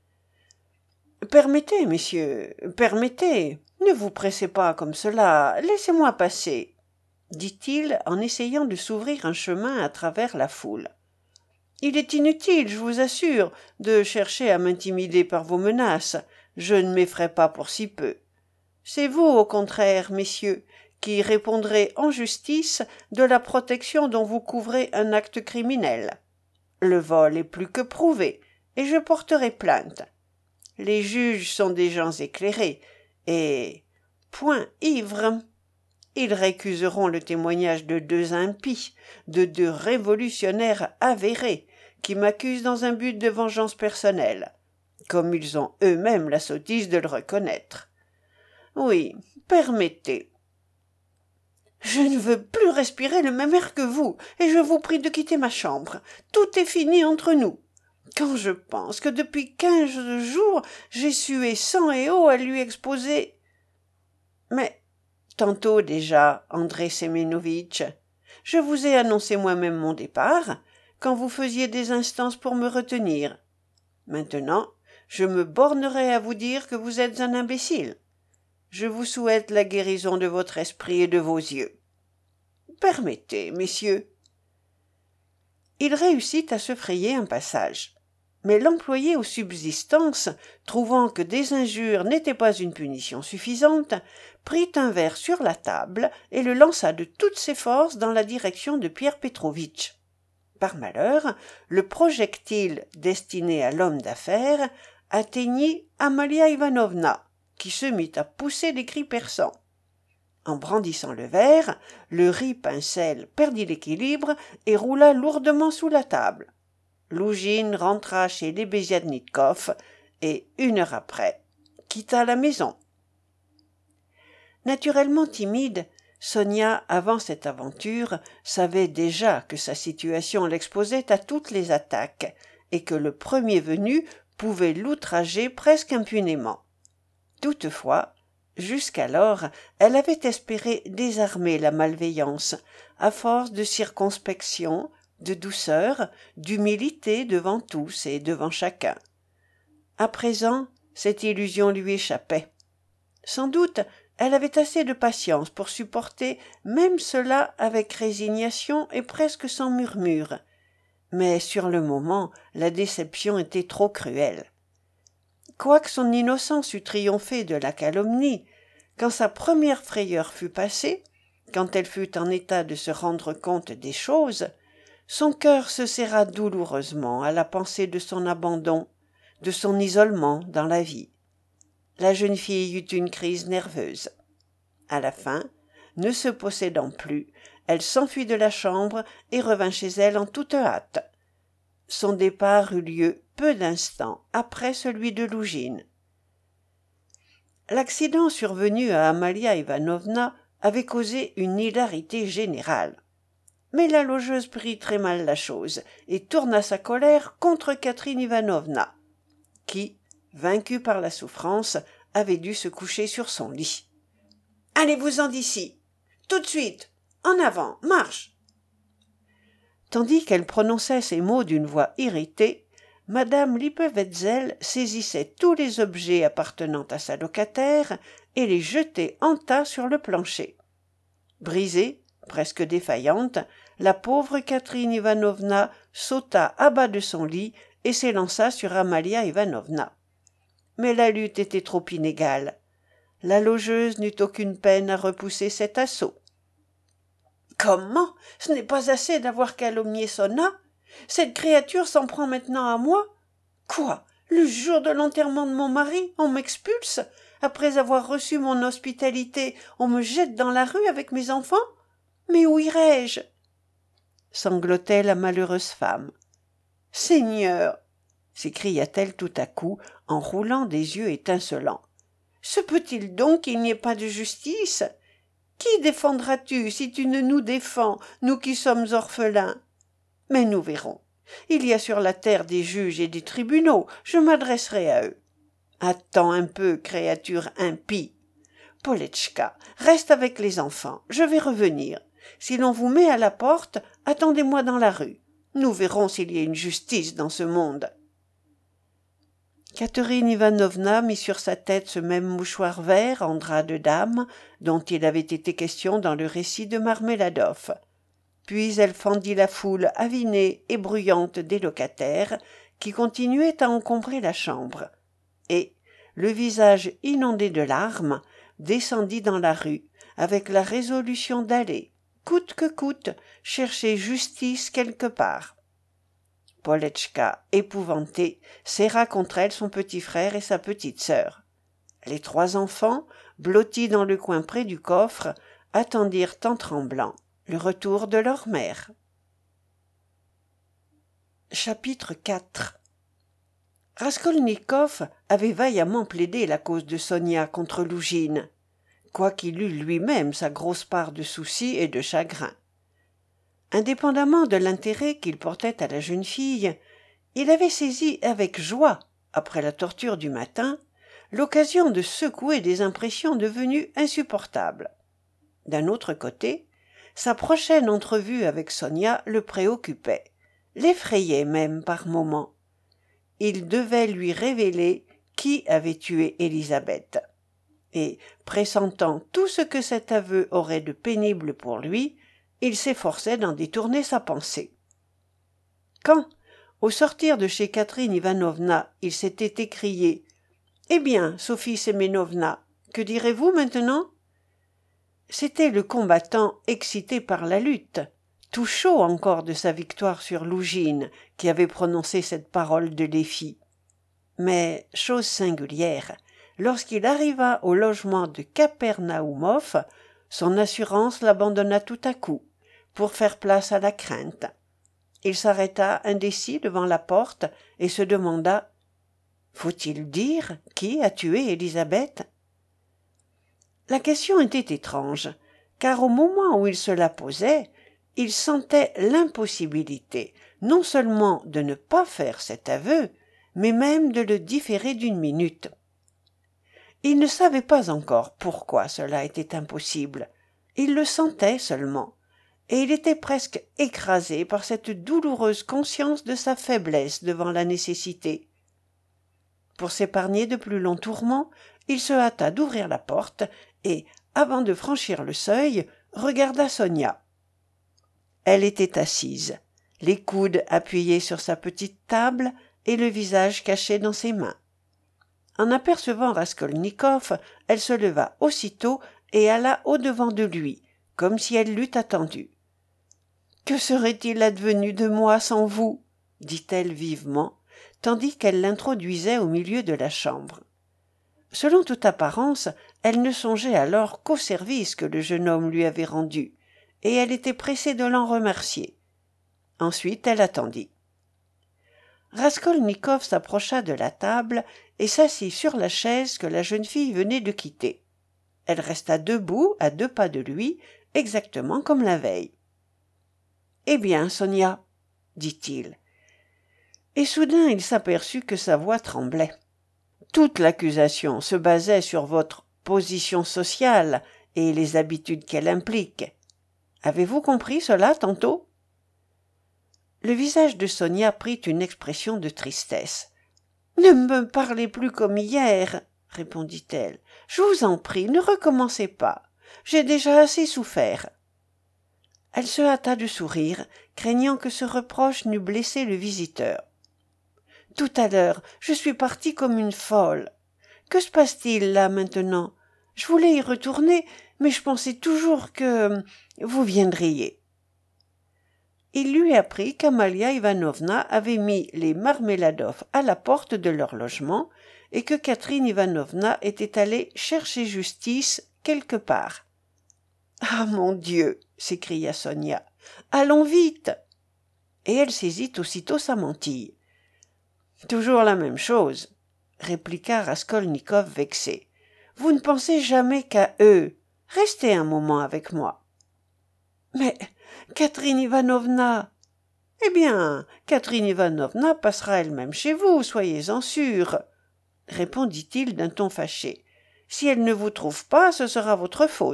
« Permettez, messieurs, permettez, ne vous pressez pas comme cela, laissez-moi passer, » dit-il en essayant de s'ouvrir un chemin à travers la foule. « Il est inutile, je vous assure, de chercher à m'intimider par vos menaces, je ne m'effraie pas pour si peu. C'est vous, au contraire, messieurs, qui répondrez en justice de la protection dont vous couvrez un acte criminel. Le vol est plus que prouvé, et je porterai plainte. Les juges sont des gens éclairés, et point ivres. Ils récuseront le témoignage de deux impies, de deux révolutionnaires avérés, qui m'accusent dans un but de vengeance personnelle, comme ils ont eux-mêmes la sottise de le reconnaître. Oui, permettez. Je ne veux plus respirer le même air que vous, et je vous prie de quitter ma chambre. Tout est fini entre nous. Quand je pense que depuis quinze jours j'ai sué sang et eau à lui exposer... Mais, tantôt déjà, André Semenovitch, je vous ai annoncé moi-même mon départ, quand vous faisiez des instances pour me retenir. Maintenant, je me bornerai à vous dire que vous êtes un imbécile. Je vous souhaite la guérison de votre esprit et de vos yeux. Permettez, messieurs. Il réussit à se frayer un passage. Mais l'employé aux subsistances, trouvant que des injures n'étaient pas une punition suffisante, prit un verre sur la table et le lança de toutes ses forces dans la direction de Pierre Petrovitch. Par malheur, le projectile destiné à l'homme d'affaires atteignit Amalia Ivanovna, qui se mit à pousser des cris perçants. En brandissant le verre, le riz pincel perdit l'équilibre et roula lourdement sous la table. Lugine rentra chez les Béziatnikov et, une heure après, quitta la maison. Naturellement timide, Sonia, avant cette aventure, savait déjà que sa situation l'exposait à toutes les attaques et que le premier venu pouvait l'outrager presque impunément. Toutefois, jusqu'alors, elle avait espéré désarmer la malveillance, à force de circonspection, de douceur, d'humilité devant tous et devant chacun. À présent, cette illusion lui échappait. Sans doute, elle avait assez de patience pour supporter même cela avec résignation et presque sans murmure. Mais sur le moment, la déception était trop cruelle. Quoique son innocence eût triomphé de la calomnie, quand sa première frayeur fut passée, quand elle fut en état de se rendre compte des choses, son cœur se serra douloureusement à la pensée de son abandon, de son isolement dans la vie. La jeune fille eut une crise nerveuse. À la fin, ne se possédant plus, elle s'enfuit de la chambre et revint chez elle en toute hâte. son départ eut lieu peu d'instants après celui de Lougine. L'accident survenu à Amalia Ivanovna avait causé une hilarité générale. Mais la logeuse prit très mal la chose et tourna sa colère contre Catherine Ivanovna, qui, vaincue par la souffrance, avait dû se coucher sur son lit. « Allez-vous-en d'ici! Tout de suite! En avant! Marche !» Tandis qu'elle prononçait ces mots d'une voix irritée, madame Lippewetzel saisissait tous les objets appartenant à sa locataire et les jetait en tas sur le plancher. Brisée, presque défaillante, la pauvre Catherine Ivanovna sauta à bas de son lit et s'élança sur Amalia Ivanovna. Mais la lutte était trop inégale. La logeuse n'eut aucune peine à repousser cet assaut. « Comment? Ce n'est pas assez d'avoir calomnié Sonna? Cette créature s'en prend maintenant à moi? Quoi? Le jour de l'enterrement de mon mari, on m'expulse? Après avoir reçu mon hospitalité, on me jette dans la rue avec mes enfants? Mais où irai-je » sanglotait la malheureuse femme. « Seigneur !» s'écria-t-elle tout à coup en roulant des yeux étincelants. « Se peut-il donc qu'il n'y ait pas de justice? Qui défendras-tu si tu ne nous défends, nous qui sommes orphelins? Mais nous verrons. Il y a sur la terre des juges et des tribunaux, je m'adresserai à eux. Attends un peu, créature impie. Poletchka, reste avec les enfants, je vais revenir. Si l'on vous met à la porte, attendez-moi dans la rue. Nous verrons s'il y a une justice dans ce monde. » Catherine Ivanovna mit sur sa tête ce même mouchoir vert en drap de dame dont il avait été question dans le récit de Marmeladov. Puis elle fendit la foule avinée et bruyante des locataires qui continuaient à encombrer la chambre, et, le visage inondé de larmes, descendit dans la rue avec la résolution d'aller, coûte que coûte, chercher justice quelque part. Poletchka, épouvantée, serra contre elle son petit frère et sa petite sœur. Les trois enfants, blottis dans le coin près du coffre, attendirent en tremblant le retour de leur mère. Chapitre quatre. Raskolnikov avait vaillamment plaidé la cause de Sonia contre Lougine, quoiqu'il eût lui-même sa grosse part de soucis et de chagrin. Indépendamment de l'intérêt qu'il portait à la jeune fille, il avait saisi avec joie, après la torture du matin, l'occasion de secouer des impressions devenues insupportables. D'un autre côté, sa prochaine entrevue avec Sonia le préoccupait, l'effrayait même par moments. Il devait lui révéler qui avait tué Élisabeth. Et, pressentant tout ce que cet aveu aurait de pénible pour lui, il s'efforçait d'en détourner sa pensée. Quand, au sortir de chez Catherine Ivanovna, il s'était écrié « Eh bien, Sophie Séménovna, que direz-vous maintenant ?» C'était le combattant excité par la lutte, tout chaud encore de sa victoire sur Lougine, qui avait prononcé cette parole de défi. Mais, chose singulière, lorsqu'il arriva au logement de Kapernaoumov, son assurance l'abandonna tout à coup, pour faire place à la crainte. Il s'arrêta indécis devant la porte et se demanda « Faut-il dire qui a tué Élisabeth ?» La question était étrange, car au moment où il se la posait, il sentait l'impossibilité non seulement de ne pas faire cet aveu, mais même de le différer d'une minute. Il ne savait pas encore pourquoi cela était impossible, il le sentait seulement, et il était presque écrasé par cette douloureuse conscience de sa faiblesse devant la nécessité. Pour s'épargner de plus longs tourments, il se hâta d'ouvrir la porte et, avant de franchir le seuil, regarda Sonia. Elle était assise, les coudes appuyés sur sa petite table et le visage caché dans ses mains. En apercevant Raskolnikov, elle se leva aussitôt et alla au-devant de lui, comme si elle l'eût attendu. « Que serait-il advenu de moi sans vous ?» dit-elle vivement, tandis qu'elle l'introduisait au milieu de la chambre. Selon toute apparence, elle ne songeait alors qu'au service que le jeune homme lui avait rendu, et elle était pressée de l'en remercier. Ensuite elle attendit. Raskolnikov s'approcha de la table et s'assit sur la chaise que la jeune fille venait de quitter. Elle resta debout à deux pas de lui, exactement comme la veille. « Eh bien, Sonia, dit-il. Et soudain il s'aperçut que sa voix tremblait. Toute l'accusation se basait sur votre position sociale et les habitudes qu'elle implique. Avez-vous compris cela tantôt ? Le visage de Sonia prit une expression de tristesse. « Ne me parlez plus comme hier, répondit-elle. Je vous en prie, ne recommencez pas. J'ai déjà assez souffert. Elle se hâta de sourire, craignant que ce reproche n'eût blessé le visiteur. Tout à l'heure, je suis partie comme une folle. Que se passe-t-il là maintenant? Je voulais y retourner, mais je pensais toujours que vous viendriez. Il lui apprit qu'Amalia Ivanovna avait mis les Marmeladov à la porte de leur logement et que Catherine Ivanovna était allée chercher justice quelque part. « Ah, mon Dieu !» s'écria Sonia. « Allons vite !» Et elle saisit aussitôt sa mantille. « Toujours la même chose !» répliqua Raskolnikov vexé. « Vous ne pensez jamais qu'à eux. Restez un moment avec moi. »« Mais Catherine Ivanovna !»« Eh bien, Catherine Ivanovna passera elle-même chez vous, soyez-en sûre, » répondit-il d'un ton fâché. « Si elle ne vous trouve pas, ce sera votre faute. »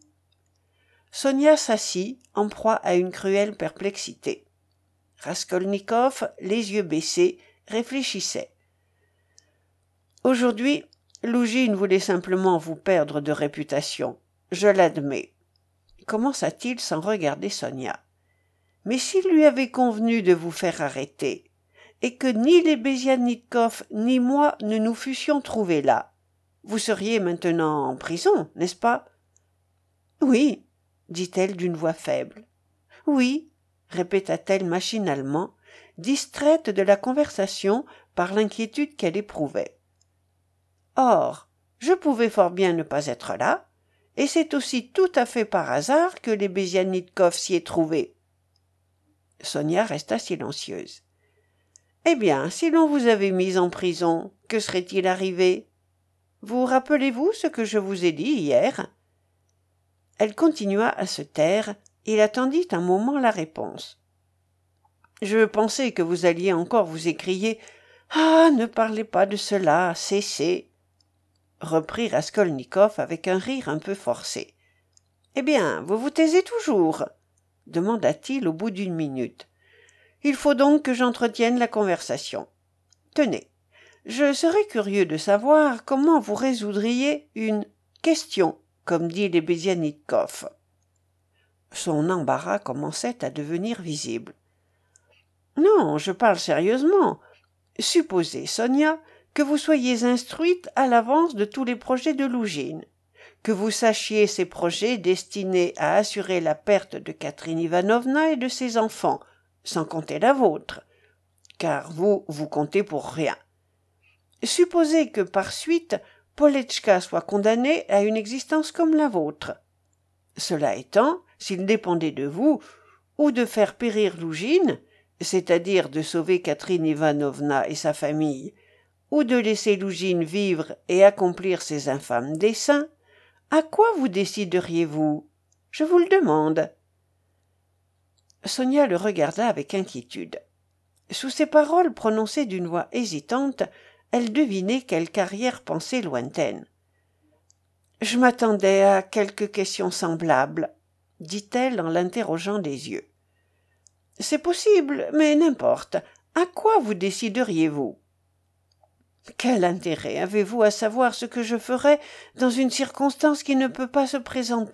Sonia s'assit, en proie à une cruelle perplexité. Raskolnikov, les yeux baissés, réfléchissait. Aujourd'hui, Lougine voulait simplement vous perdre de réputation. Je l'admets. Commença-t-il sans regarder Sonia. Mais s'il lui avait convenu de vous faire arrêter, et que ni les Béziannikov ni moi ne nous fussions trouvés là, vous seriez maintenant en prison, n'est-ce pas? Oui, dit-elle d'une voix faible. Oui, répéta-t-elle machinalement, distraite de la conversation par l'inquiétude qu'elle éprouvait. Or, je pouvais fort bien ne pas être là, et c'est aussi tout à fait par hasard que les Béziannikov s'y est trouvés. Sonia resta silencieuse. « Eh bien, si l'on vous avait mise en prison, que serait-il arrivé? Vous rappelez-vous ce que je vous ai dit hier ?» Elle continua à se taire, et attendit un moment la réponse. « Je pensais que vous alliez encore vous écrier « Ah, ne parlez pas de cela, cessez !» reprit Raskolnikov avec un rire un peu forcé. « Eh bien, vous vous taisez toujours ?» demanda-t-il au bout d'une minute. « Il faut donc que j'entretienne la conversation. Tenez, je serais curieux de savoir comment vous résoudriez une question, comme dit les Béziannikov. » Son embarras commençait à devenir visible. « Non, je parle sérieusement. Supposez, Sonia, que vous soyez instruite à l'avance de tous les projets de Lougine, que vous sachiez ces projets destinés à assurer la perte de Catherine Ivanovna et de ses enfants, sans compter la vôtre, car vous, vous comptez pour rien. Supposez que, par suite, Poletchka soit condamnée à une existence comme la vôtre. Cela étant, s'il dépendait de vous, ou de faire périr Lougine, c'est-à-dire de sauver Catherine Ivanovna et sa famille, ou de laisser Lougine vivre et accomplir ses infâmes desseins, à quoi vous décideriez-vous? Je vous le demande. » Sonia le regarda avec inquiétude. Sous ces paroles prononcées d'une voix hésitante, elle devinait quelque arrière-pensée lointaine. « Je m'attendais à quelques questions semblables, » dit-elle en l'interrogeant des yeux. « C'est possible, mais n'importe. À quoi vous décideriez-vous? » « Quel intérêt avez-vous à savoir ce que je ferais dans une circonstance qui ne peut pas se présenter ?»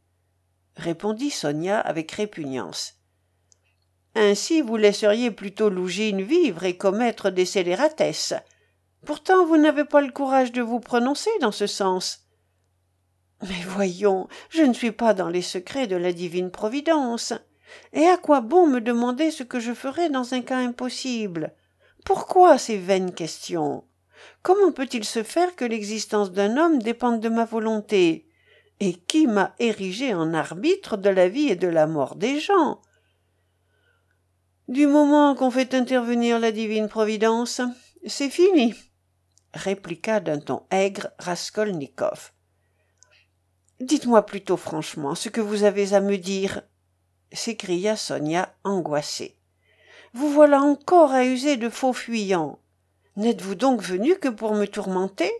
répondit Sonia avec répugnance. « Ainsi vous laisseriez plutôt Lougine vivre et commettre des scélératesses. Pourtant vous n'avez pas le courage de vous prononcer dans ce sens. » « Mais voyons, je ne suis pas dans les secrets de la divine providence. Et à quoi bon me demander ce que je ferais dans un cas impossible? Pourquoi ces vaines questions? Comment peut-il se faire que l'existence d'un homme dépende de ma volonté? Et qui m'a érigé en arbitre de la vie et de la mort des gens? Du moment qu'on fait intervenir la divine providence, c'est fini, répliqua d'un ton aigre Raskolnikov. Dites-moi plutôt franchement ce que vous avez à me dire, s'écria Sonia angoissée. Vous voilà encore à user de faux fuyants. N'êtes-vous donc venu que pour me tourmenter?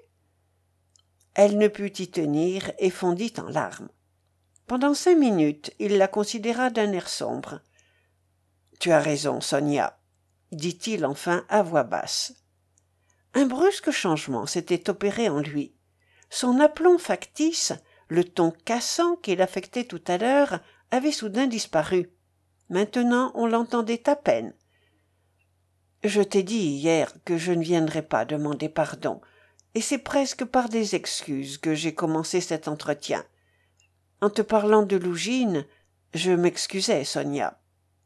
Elle ne put y tenir et fondit en larmes. Pendant cinq minutes, il la considéra d'un air sombre. « Tu as raison, Sonia, » dit-il enfin à voix basse. Un brusque changement s'était opéré en lui. Son aplomb factice, le ton cassant qu'il affectait tout à l'heure, avait soudain disparu. Maintenant, on l'entendait à peine. « Je t'ai dit hier que je ne viendrais pas demander pardon, et c'est presque par des excuses que j'ai commencé cet entretien. En te parlant de Lougine, je m'excusais, Sonia. »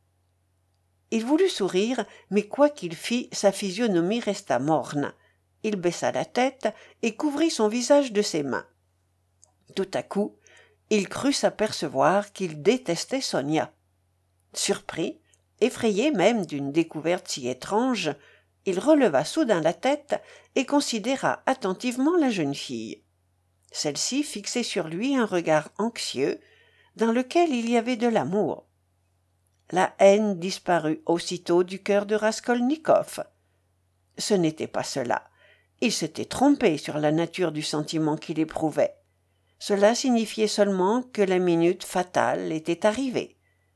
Il voulut sourire, mais quoi qu'il fît, sa physionomie resta morne. Il baissa la tête et couvrit son visage de ses mains. Tout à coup, il crut s'apercevoir qu'il détestait Sonia. Surpris, effrayé même d'une découverte si étrange, il releva soudain la tête et considéra attentivement la jeune fille. Celle-ci fixait sur lui un regard anxieux, dans lequel il y avait de l'amour. La haine disparut aussitôt du cœur de Raskolnikov. Ce n'était pas cela. Il s'était trompé sur la nature du sentiment qu'il éprouvait. Cela signifiait seulement que la minute fatale était arrivée.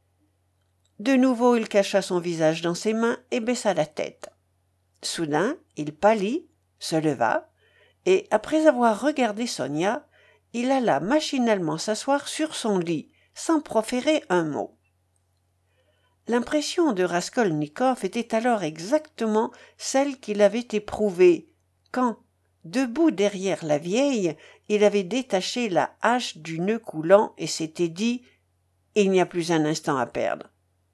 De nouveau, il cacha son visage dans ses mains et baissa la tête. Soudain, il pâlit, se leva, et, après avoir regardé Sonia, il alla machinalement s'asseoir sur son lit, sans proférer un mot. L'impression de Raskolnikov était alors exactement celle qu'il avait éprouvée quand, debout derrière la vieille, il avait détaché la hache du nœud coulant et s'était dit « Il n'y a plus un instant à perdre. »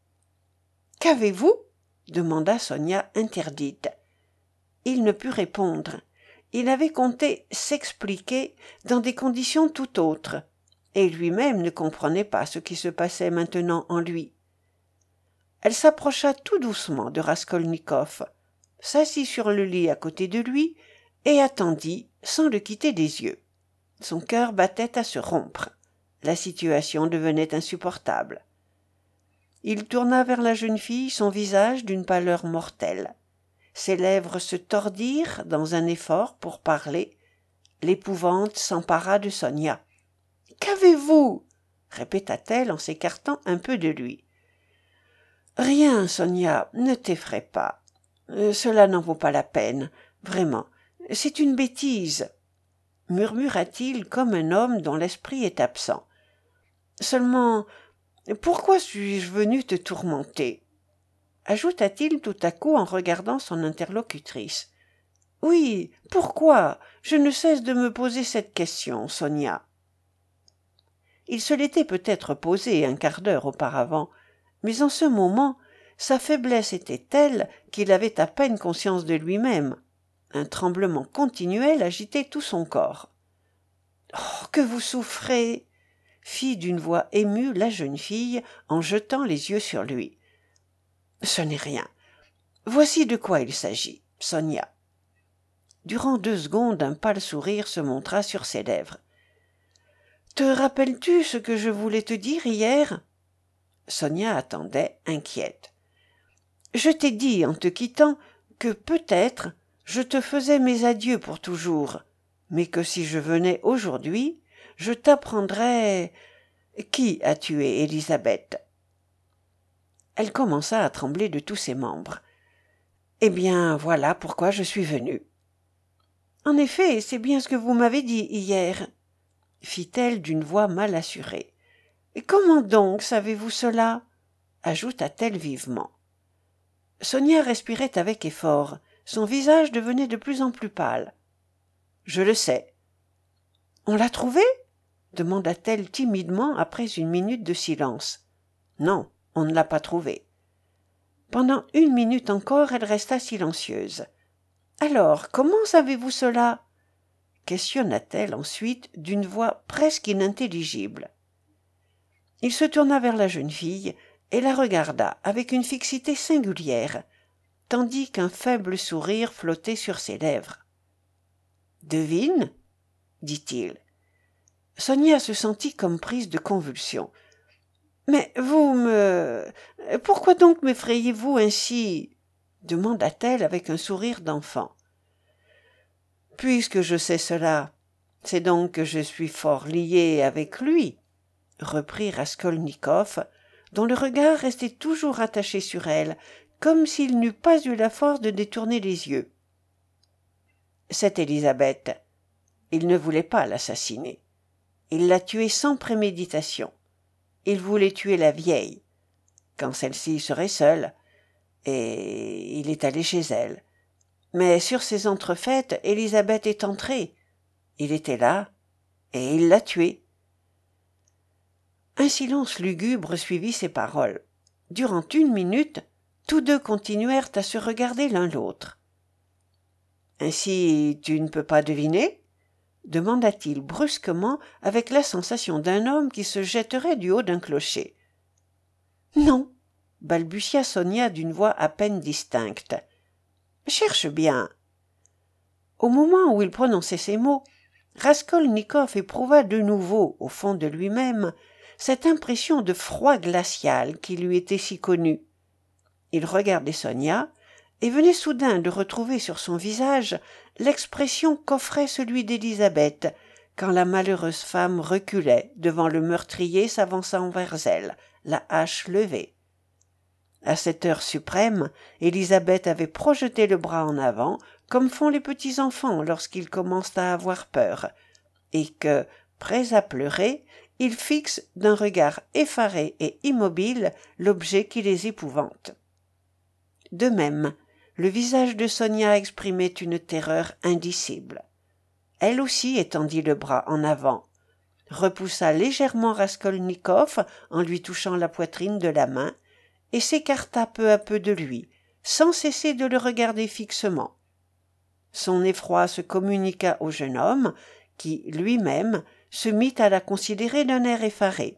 « Qu'avez-vous » demanda Sonia interdite. Il ne put répondre. Il avait compté s'expliquer dans des conditions tout autres, et lui-même ne comprenait pas ce qui se passait maintenant en lui. Elle s'approcha tout doucement de Raskolnikov, s'assit sur le lit à côté de lui et attendit sans le quitter des yeux. Son cœur battait à se rompre. La situation devenait insupportable. Il tourna vers la jeune fille son visage d'une pâleur mortelle. Ses lèvres se tordirent dans un effort pour parler. L'épouvante s'empara de Sonia. « Qu'avez-vous » répéta-t-elle en s'écartant un peu de lui. « Rien, Sonia, ne t'effraie pas. Euh, cela n'en vaut pas la peine, vraiment. C'est une bêtise, » murmura-t-il comme un homme dont l'esprit est absent. « Seulement, pourquoi suis-je venu te tourmenter » ajouta-t-il tout à coup en regardant son interlocutrice. « Oui, pourquoi? Je ne cesse de me poser cette question, Sonia. » Il se l'était peut-être posée un quart d'heure auparavant, mais en ce moment, sa faiblesse était telle qu'il avait à peine conscience de lui-même. Un tremblement continuel agitait tout son corps. « Oh, que vous souffrez !» fit d'une voix émue la jeune fille en jetant les yeux sur lui. « Ce n'est rien. Voici de quoi il s'agit, Sonia. » Durant deux secondes, un pâle sourire se montra sur ses lèvres. « Te rappelles-tu ce que je voulais te dire hier ?» Sonia attendait, inquiète. « Je t'ai dit en te quittant que peut-être je te faisais mes adieux pour toujours, mais que si je venais aujourd'hui, je t'apprendrais qui a tué Élisabeth. » Elle commença à trembler de tous ses membres. « Eh bien, voilà pourquoi je suis venue. »« En effet, c'est bien ce que vous m'avez dit hier, » fit-elle d'une voix mal assurée. « Et comment donc savez-vous cela » ajouta-t-elle vivement. Sonia respirait avec effort. Son visage devenait de plus en plus pâle. « Je le sais. »« On l'a trouvé » demanda-t-elle timidement après une minute de silence. « Non, on ne l'a pas trouvé. » Pendant une minute encore, elle resta silencieuse. « Alors, comment savez-vous cela » questionna-t-elle ensuite d'une voix presque inintelligible. Il se tourna vers la jeune fille et la regarda avec une fixité singulière, tandis qu'un faible sourire flottait sur ses lèvres. « Devine » dit-il. Sonia se sentit comme prise de convulsions. « Mais vous me... Pourquoi donc m'effrayez-vous ainsi ?» demanda-t-elle avec un sourire d'enfant. « Puisque je sais cela, c'est donc que je suis fort liée avec lui, » reprit Raskolnikov, dont le regard restait toujours attaché sur elle, comme s'il n'eût pas eu la force de détourner les yeux. Cette Élisabeth, il ne voulait pas l'assassiner. Il l'a tuée sans préméditation. Il voulait tuer la vieille, quand celle-ci serait seule, et il est allé chez elle. Mais sur ces entrefaites, Élisabeth est entrée. Il était là, et il l'a tuée. Un silence lugubre suivit ces paroles. Durant une minute, tous deux continuèrent à se regarder l'un l'autre. « Ainsi, tu ne peux pas deviner ?» demanda-t-il brusquement avec la sensation d'un homme qui se jetterait du haut d'un clocher. « Non !» balbutia Sonia d'une voix à peine distincte. « Cherche bien !» Au moment où il prononçait ces mots, Raskolnikov éprouva de nouveau, au fond de lui-même, cette impression de froid glacial qui lui était si connue. Il regardait Sonia et venait soudain de retrouver sur son visage l'expression qu'offrait celui d'Élisabeth quand la malheureuse femme reculait devant le meurtrier s'avançant vers elle, la hache levée. À cette heure suprême, Élisabeth avait projeté le bras en avant, comme font les petits enfants lorsqu'ils commencent à avoir peur, et que, prêts à pleurer, ils fixent d'un regard effaré et immobile l'objet qui les épouvante. De même, le visage de Sonia exprimait une terreur indicible. Elle aussi étendit le bras en avant, repoussa légèrement Raskolnikov en lui touchant la poitrine de la main, et s'écarta peu à peu de lui, sans cesser de le regarder fixement. Son effroi se communiqua au jeune homme, qui, lui-même, se mit à la considérer d'un air effaré.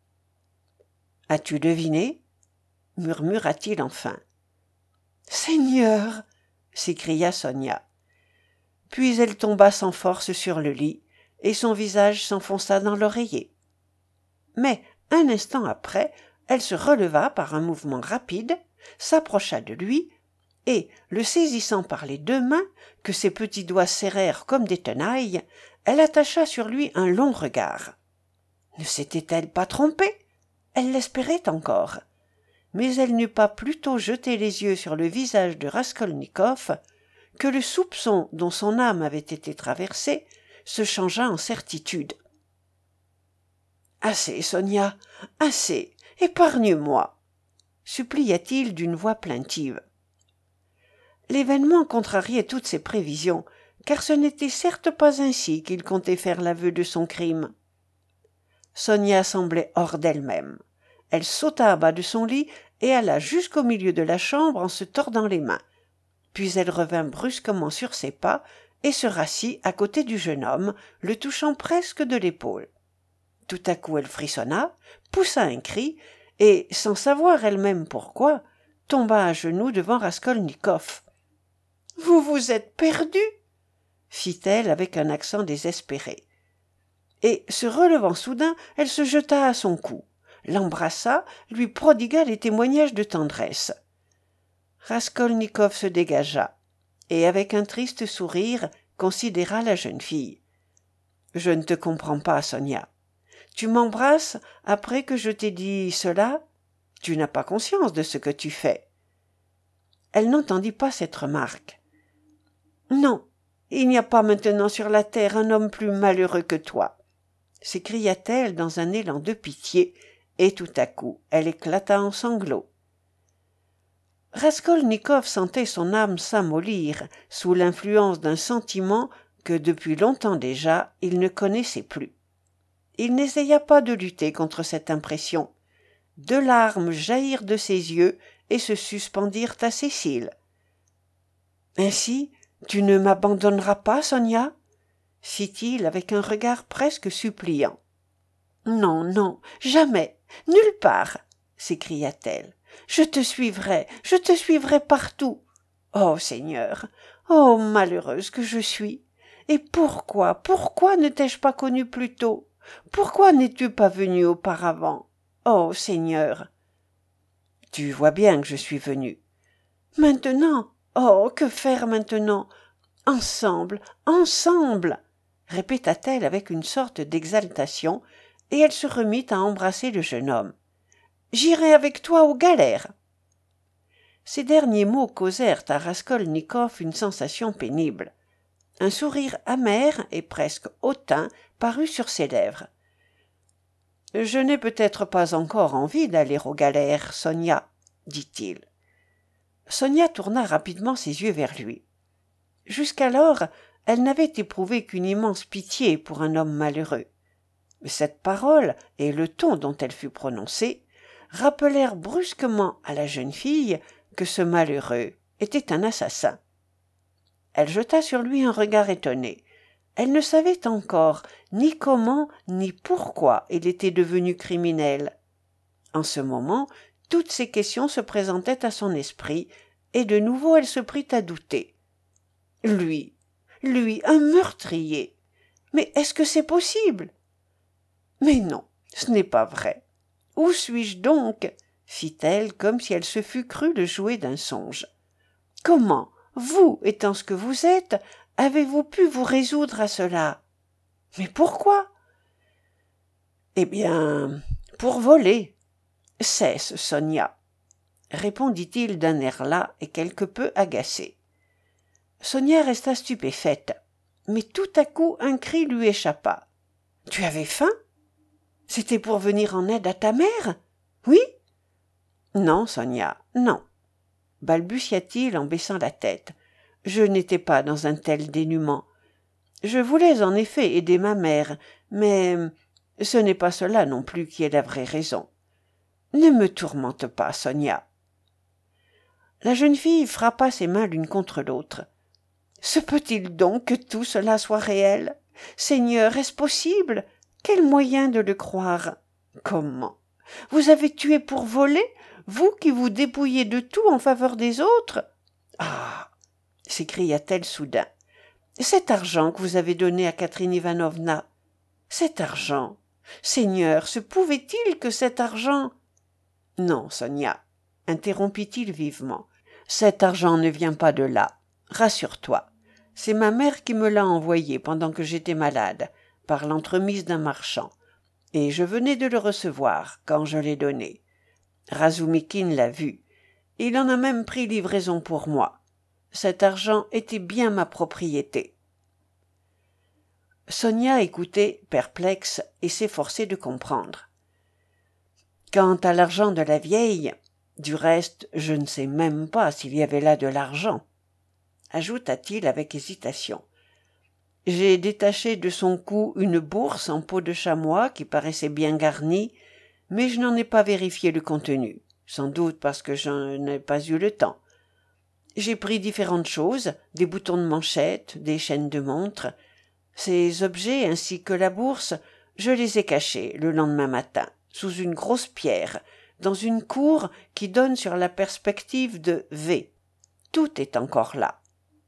« As-tu deviné » murmura-t-il enfin. « Seigneur !» s'écria Sonia. Puis elle tomba sans force sur le lit, et son visage s'enfonça dans l'oreiller. Mais, un instant après, elle se releva par un mouvement rapide, s'approcha de lui, et, le saisissant par les deux mains, que ses petits doigts serrèrent comme des tenailles, elle attacha sur lui un long regard. Ne s'était-elle pas trompée? Elle l'espérait encore. Mais elle n'eut pas plutôt jeté les yeux sur le visage de Raskolnikov que le soupçon dont son âme avait été traversée se changea en certitude. « Assez, Sonia, assez, épargne-moi !» supplia-t-il d'une voix plaintive. L'événement contrariait toutes ses prévisions, car ce n'était certes pas ainsi qu'il comptait faire l'aveu de son crime. Sonia semblait hors d'elle-même. Elle sauta à bas de son lit et alla jusqu'au milieu de la chambre en se tordant les mains. Puis elle revint brusquement sur ses pas et se rassit à côté du jeune homme, le touchant presque de l'épaule. Tout à coup elle frissonna, poussa un cri et, sans savoir elle-même pourquoi, tomba à genoux devant Raskolnikov. « Vous vous êtes perdu » fit-elle avec un accent désespéré. Et, se relevant soudain, elle se jeta à son cou, l'embrassa, lui prodigua des témoignages de tendresse. Raskolnikov se dégagea, et avec un triste sourire, considéra la jeune fille. « Je ne te comprends pas, Sonia. Tu m'embrasses après que je t'ai dit cela? Tu n'as pas conscience de ce que tu fais. » Elle n'entendit pas cette remarque. « Non, il n'y a pas maintenant sur la terre un homme plus malheureux que toi !» s'écria-t-elle dans un élan de pitié, et tout à coup elle éclata en sanglots. Raskolnikov sentait son âme s'amollir sous l'influence d'un sentiment que depuis longtemps déjà il ne connaissait plus. Il n'essaya pas de lutter contre cette impression. Deux larmes jaillirent de ses yeux et se suspendirent à ses cils. « Ainsi, tu ne m'abandonneras pas, Sonia ?» fit-il avec un regard presque suppliant. « Non, non, jamais, nulle part !» s'écria-t-elle. « Je te suivrai, je te suivrai partout. Oh Seigneur, oh malheureuse que je suis. Et pourquoi, pourquoi ne t'ai-je pas connue plus tôt? Pourquoi n'es-tu pas venue auparavant? Oh Seigneur. » « Tu vois bien que je suis venue. »« Maintenant? Oh, que faire maintenant? Ensemble, ensemble !» répéta-t-elle avec une sorte d'exaltation, et elle se remit à embrasser le jeune homme. « J'irai avec toi aux galères. » Ces derniers mots causèrent à Raskolnikov une sensation pénible. Un sourire amer et presque hautain parut sur ses lèvres. « Je n'ai peut-être pas encore envie d'aller aux galères, Sonia, » dit-il. Sonia tourna rapidement ses yeux vers lui. Jusqu'alors, elle n'avait éprouvé qu'une immense pitié pour un homme malheureux. Mais cette parole et le ton dont elle fut prononcée rappelèrent brusquement à la jeune fille que ce malheureux était un assassin. Elle jeta sur lui un regard étonné. Elle ne savait encore ni comment ni pourquoi il était devenu criminel. En ce moment, toutes ces questions se présentaient à son esprit, et de nouveau elle se prit à douter. Lui, lui, un meurtrier. Mais est-ce que c'est possible? Mais non, ce n'est pas vrai. Où suis-je donc? Fit-elle comme si elle se fût crue le jouet d'un songe. Comment, vous, étant ce que vous êtes, avez-vous pu vous résoudre à cela? Mais pourquoi? Eh bien, pour voler. Cesse, Sonia, répondit-il d'un air las et quelque peu agacé. Sonia resta stupéfaite, mais tout à coup un cri lui échappa. « Tu avais faim? C'était pour venir en aide à ta mère? Oui? »« Non, Sonia, non, » balbutia-t-il en baissant la tête. « Je n'étais pas dans un tel dénûment. Je voulais en effet aider ma mère, mais ce n'est pas cela non plus qui est la vraie raison. Ne me tourmente pas, Sonia. » La jeune fille frappa ses mains l'une contre l'autre. « Se peut-il donc que tout cela soit réel? Seigneur, est-ce possible? Quel moyen de le croire? Comment? Vous avez tué pour voler, vous qui vous dépouillez de tout en faveur des autres? Ah !» s'écria-t-elle soudain. « Cet argent que vous avez donné à Catherine Ivanovna, cet argent, Seigneur, se pouvait-il que cet argent… » « Non, Sonia, » interrompit-il vivement, « cet argent ne vient pas de là. Rassure-toi, c'est ma mère qui me l'a envoyé pendant que j'étais malade, par l'entremise d'un marchand, et je venais de le recevoir quand je l'ai donné. Razumikine l'a vu. Il en a même pris livraison pour moi. Cet argent était bien ma propriété. » Sonia écoutait, perplexe, et s'efforçait de comprendre. « Quant à l'argent de la vieille, du reste, je ne sais même pas s'il y avait là de l'argent, » ajouta-t-il avec hésitation. « J'ai détaché de son cou une bourse en peau de chamois qui paraissait bien garnie, mais je n'en ai pas vérifié le contenu, sans doute parce que je n'ai pas eu le temps. J'ai pris différentes choses, des boutons de manchette, des chaînes de montre. Ces objets ainsi que la bourse, je les ai cachés le lendemain matin, sous une grosse pierre, dans une cour qui donne sur la perspective de V. Tout est encore là. »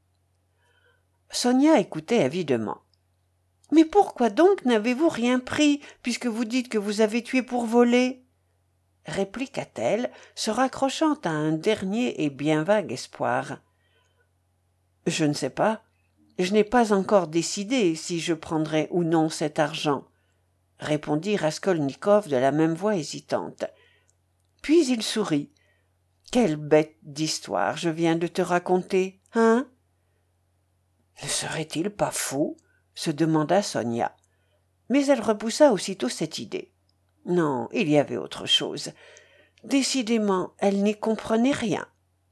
Sonia écoutait avidement. « Mais pourquoi donc n'avez-vous rien pris, puisque vous dites que vous avez tué pour voler ?» répliqua-t-elle, se raccrochant à un dernier et bien vague espoir. « Je ne sais pas. Je n'ai pas encore décidé si je prendrai ou non cet argent, » répondit Raskolnikov de la même voix hésitante. Puis il sourit. « Quelle bête d'histoire je viens de te raconter, hein? » « Ne serait-il pas fou ?» se demanda Sonia. Mais elle repoussa aussitôt cette idée. Non, il y avait autre chose. Décidément, elle n'y comprenait rien.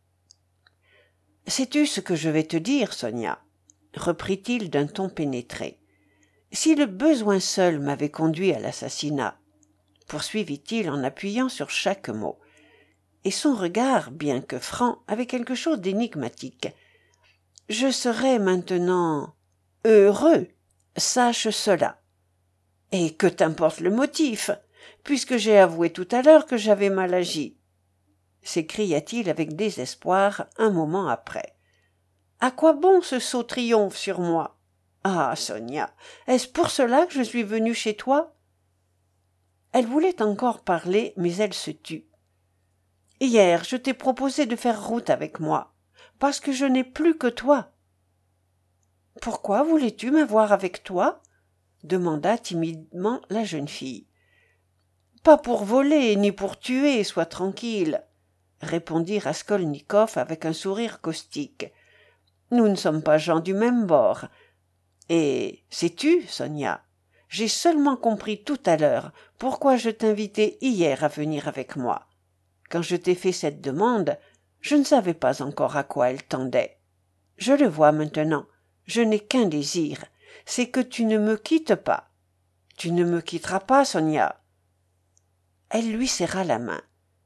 « Sais-tu ce que je vais te dire, Sonia ?» reprit-il d'un ton pénétré. « Si le besoin seul m'avait conduit à l'assassinat, poursuivit-il en appuyant sur chaque mot, et son regard, bien que franc, avait quelque chose d'énigmatique, je serais maintenant heureux, sache cela. Et que t'importe le motif? puisque j'ai avoué tout à l'heure que j'avais mal agi, s'écria-t-il avec désespoir un moment après. À quoi bon ce sot triomphe sur moi? Ah, Sonia, est-ce pour cela que je suis venue chez toi? Elle voulait encore parler, mais elle se tut. Hier, je t'ai proposé de faire route avec moi, parce que je n'ai plus que toi. Pourquoi voulais-tu m'avoir avec toi? Demanda timidement la jeune fille. Pas pour voler, ni pour tuer, sois tranquille, répondit Raskolnikov avec un sourire caustique. Nous ne sommes pas gens du même bord. Et sais-tu, Sonia, j'ai seulement compris tout à l'heure pourquoi je t'invitais hier à venir avec moi. Quand je t'ai fait cette demande, je ne savais pas encore à quoi elle tendait. Je le vois maintenant, je n'ai qu'un désir, c'est que tu ne me quittes pas. Tu ne me quitteras pas, Sonia. Elle lui serra la main.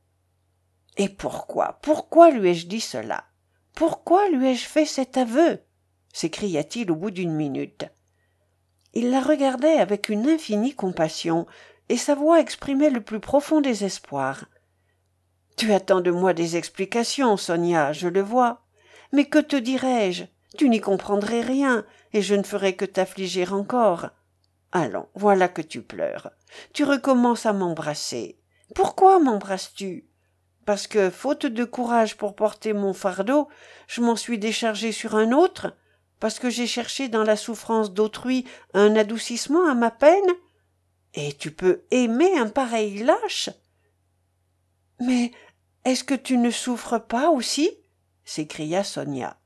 Et pourquoi, pourquoi lui ai-je dit cela? Pourquoi lui ai-je fait cet aveu? S'écria-t-il au bout d'une minute. Il la regardait avec une infinie compassion, et sa voix exprimait le plus profond désespoir. Tu attends de moi des explications, Sonia, je le vois. Mais que te dirais-je? Tu n'y comprendrais rien, et je ne ferais que t'affliger encore. Allons, voilà que tu pleures. Tu recommences à m'embrasser. Pourquoi m'embrasses-tu? Parce que, faute de courage pour porter mon fardeau, je m'en suis déchargée sur un autre? Parce que j'ai cherché dans la souffrance d'autrui un adoucissement à ma peine? Et tu peux aimer un pareil lâche? Mais est-ce que tu ne souffres pas aussi? S'écria Sonia.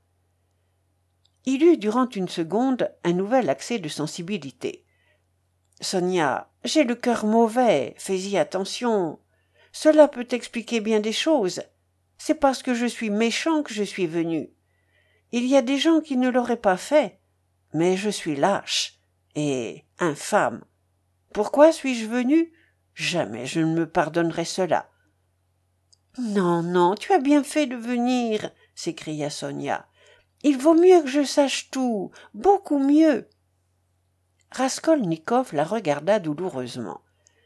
Il eut durant une seconde un nouvel accès de sensibilité. Sonia, j'ai le cœur mauvais, fais-y attention. Cela peut expliquer bien des choses. C'est parce que je suis méchant que je suis venu. Il y a des gens qui ne l'auraient pas fait, mais je suis lâche et infâme. Pourquoi suis-je venu? Jamais je ne me pardonnerai cela. Non, non, tu as bien fait de venir, s'écria Sonia. Il vaut mieux que je sache tout, beaucoup mieux. Raskolnikov la regarda douloureusement.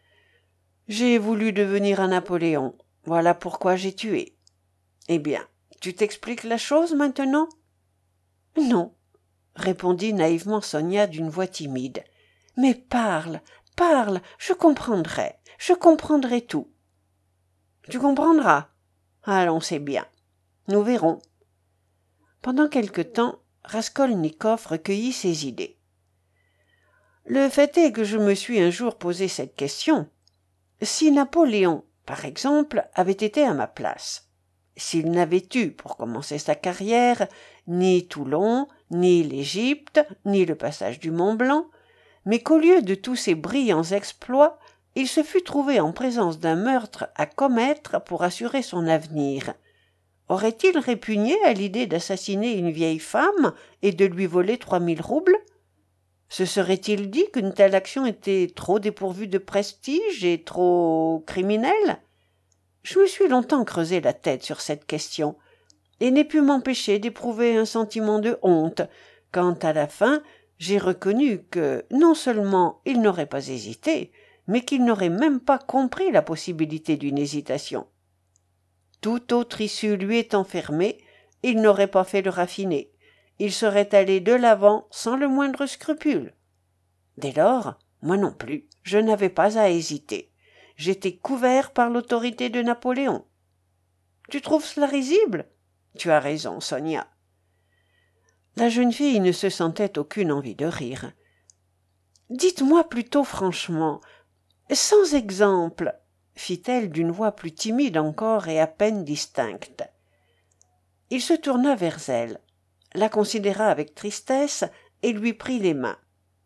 J'ai voulu devenir un Napoléon, voilà pourquoi j'ai tué. Eh bien, tu t'expliques la chose maintenant? Non, répondit naïvement Sonia d'une voix timide. Mais parle, parle, je comprendrai, je comprendrai tout. Tu comprendras? Allons, c'est bien. Nous verrons. Pendant quelque temps, Raskolnikov recueillit ses idées. Le fait est que je me suis un jour posé cette question. Si Napoléon, par exemple, avait été à ma place, s'il n'avait eu, pour commencer sa carrière, ni Toulon, ni l'Égypte, ni le passage du Mont-Blanc, mais qu'au lieu de tous ces brillants exploits, il se fût trouvé en présence d'un meurtre à commettre pour assurer son avenir, aurait-il répugné à l'idée d'assassiner une vieille femme et de lui voler trois mille roubles? Se serait-il dit qu'une telle action était trop dépourvue de prestige et trop criminelle? Je me suis longtemps creusé la tête sur cette question, et n'ai pu m'empêcher d'éprouver un sentiment de honte, quand à la fin j'ai reconnu que non seulement il n'aurait pas hésité, mais qu'il n'aurait même pas compris la possibilité d'une hésitation. Toute autre issue lui étant fermée, il n'aurait pas fait le raffiné. Il serait allé de l'avant sans le moindre scrupule. Dès lors, moi non plus, je n'avais pas à hésiter. J'étais couvert par l'autorité de Napoléon. Tu trouves cela risible? Tu as raison, Sonia. La jeune fille ne se sentait aucune envie de rire. Dites-moi plutôt franchement, sans exemple, fit-elle d'une voix plus timide encore et à peine distincte. Il se tourna vers elle, la considéra avec tristesse et lui prit les mains.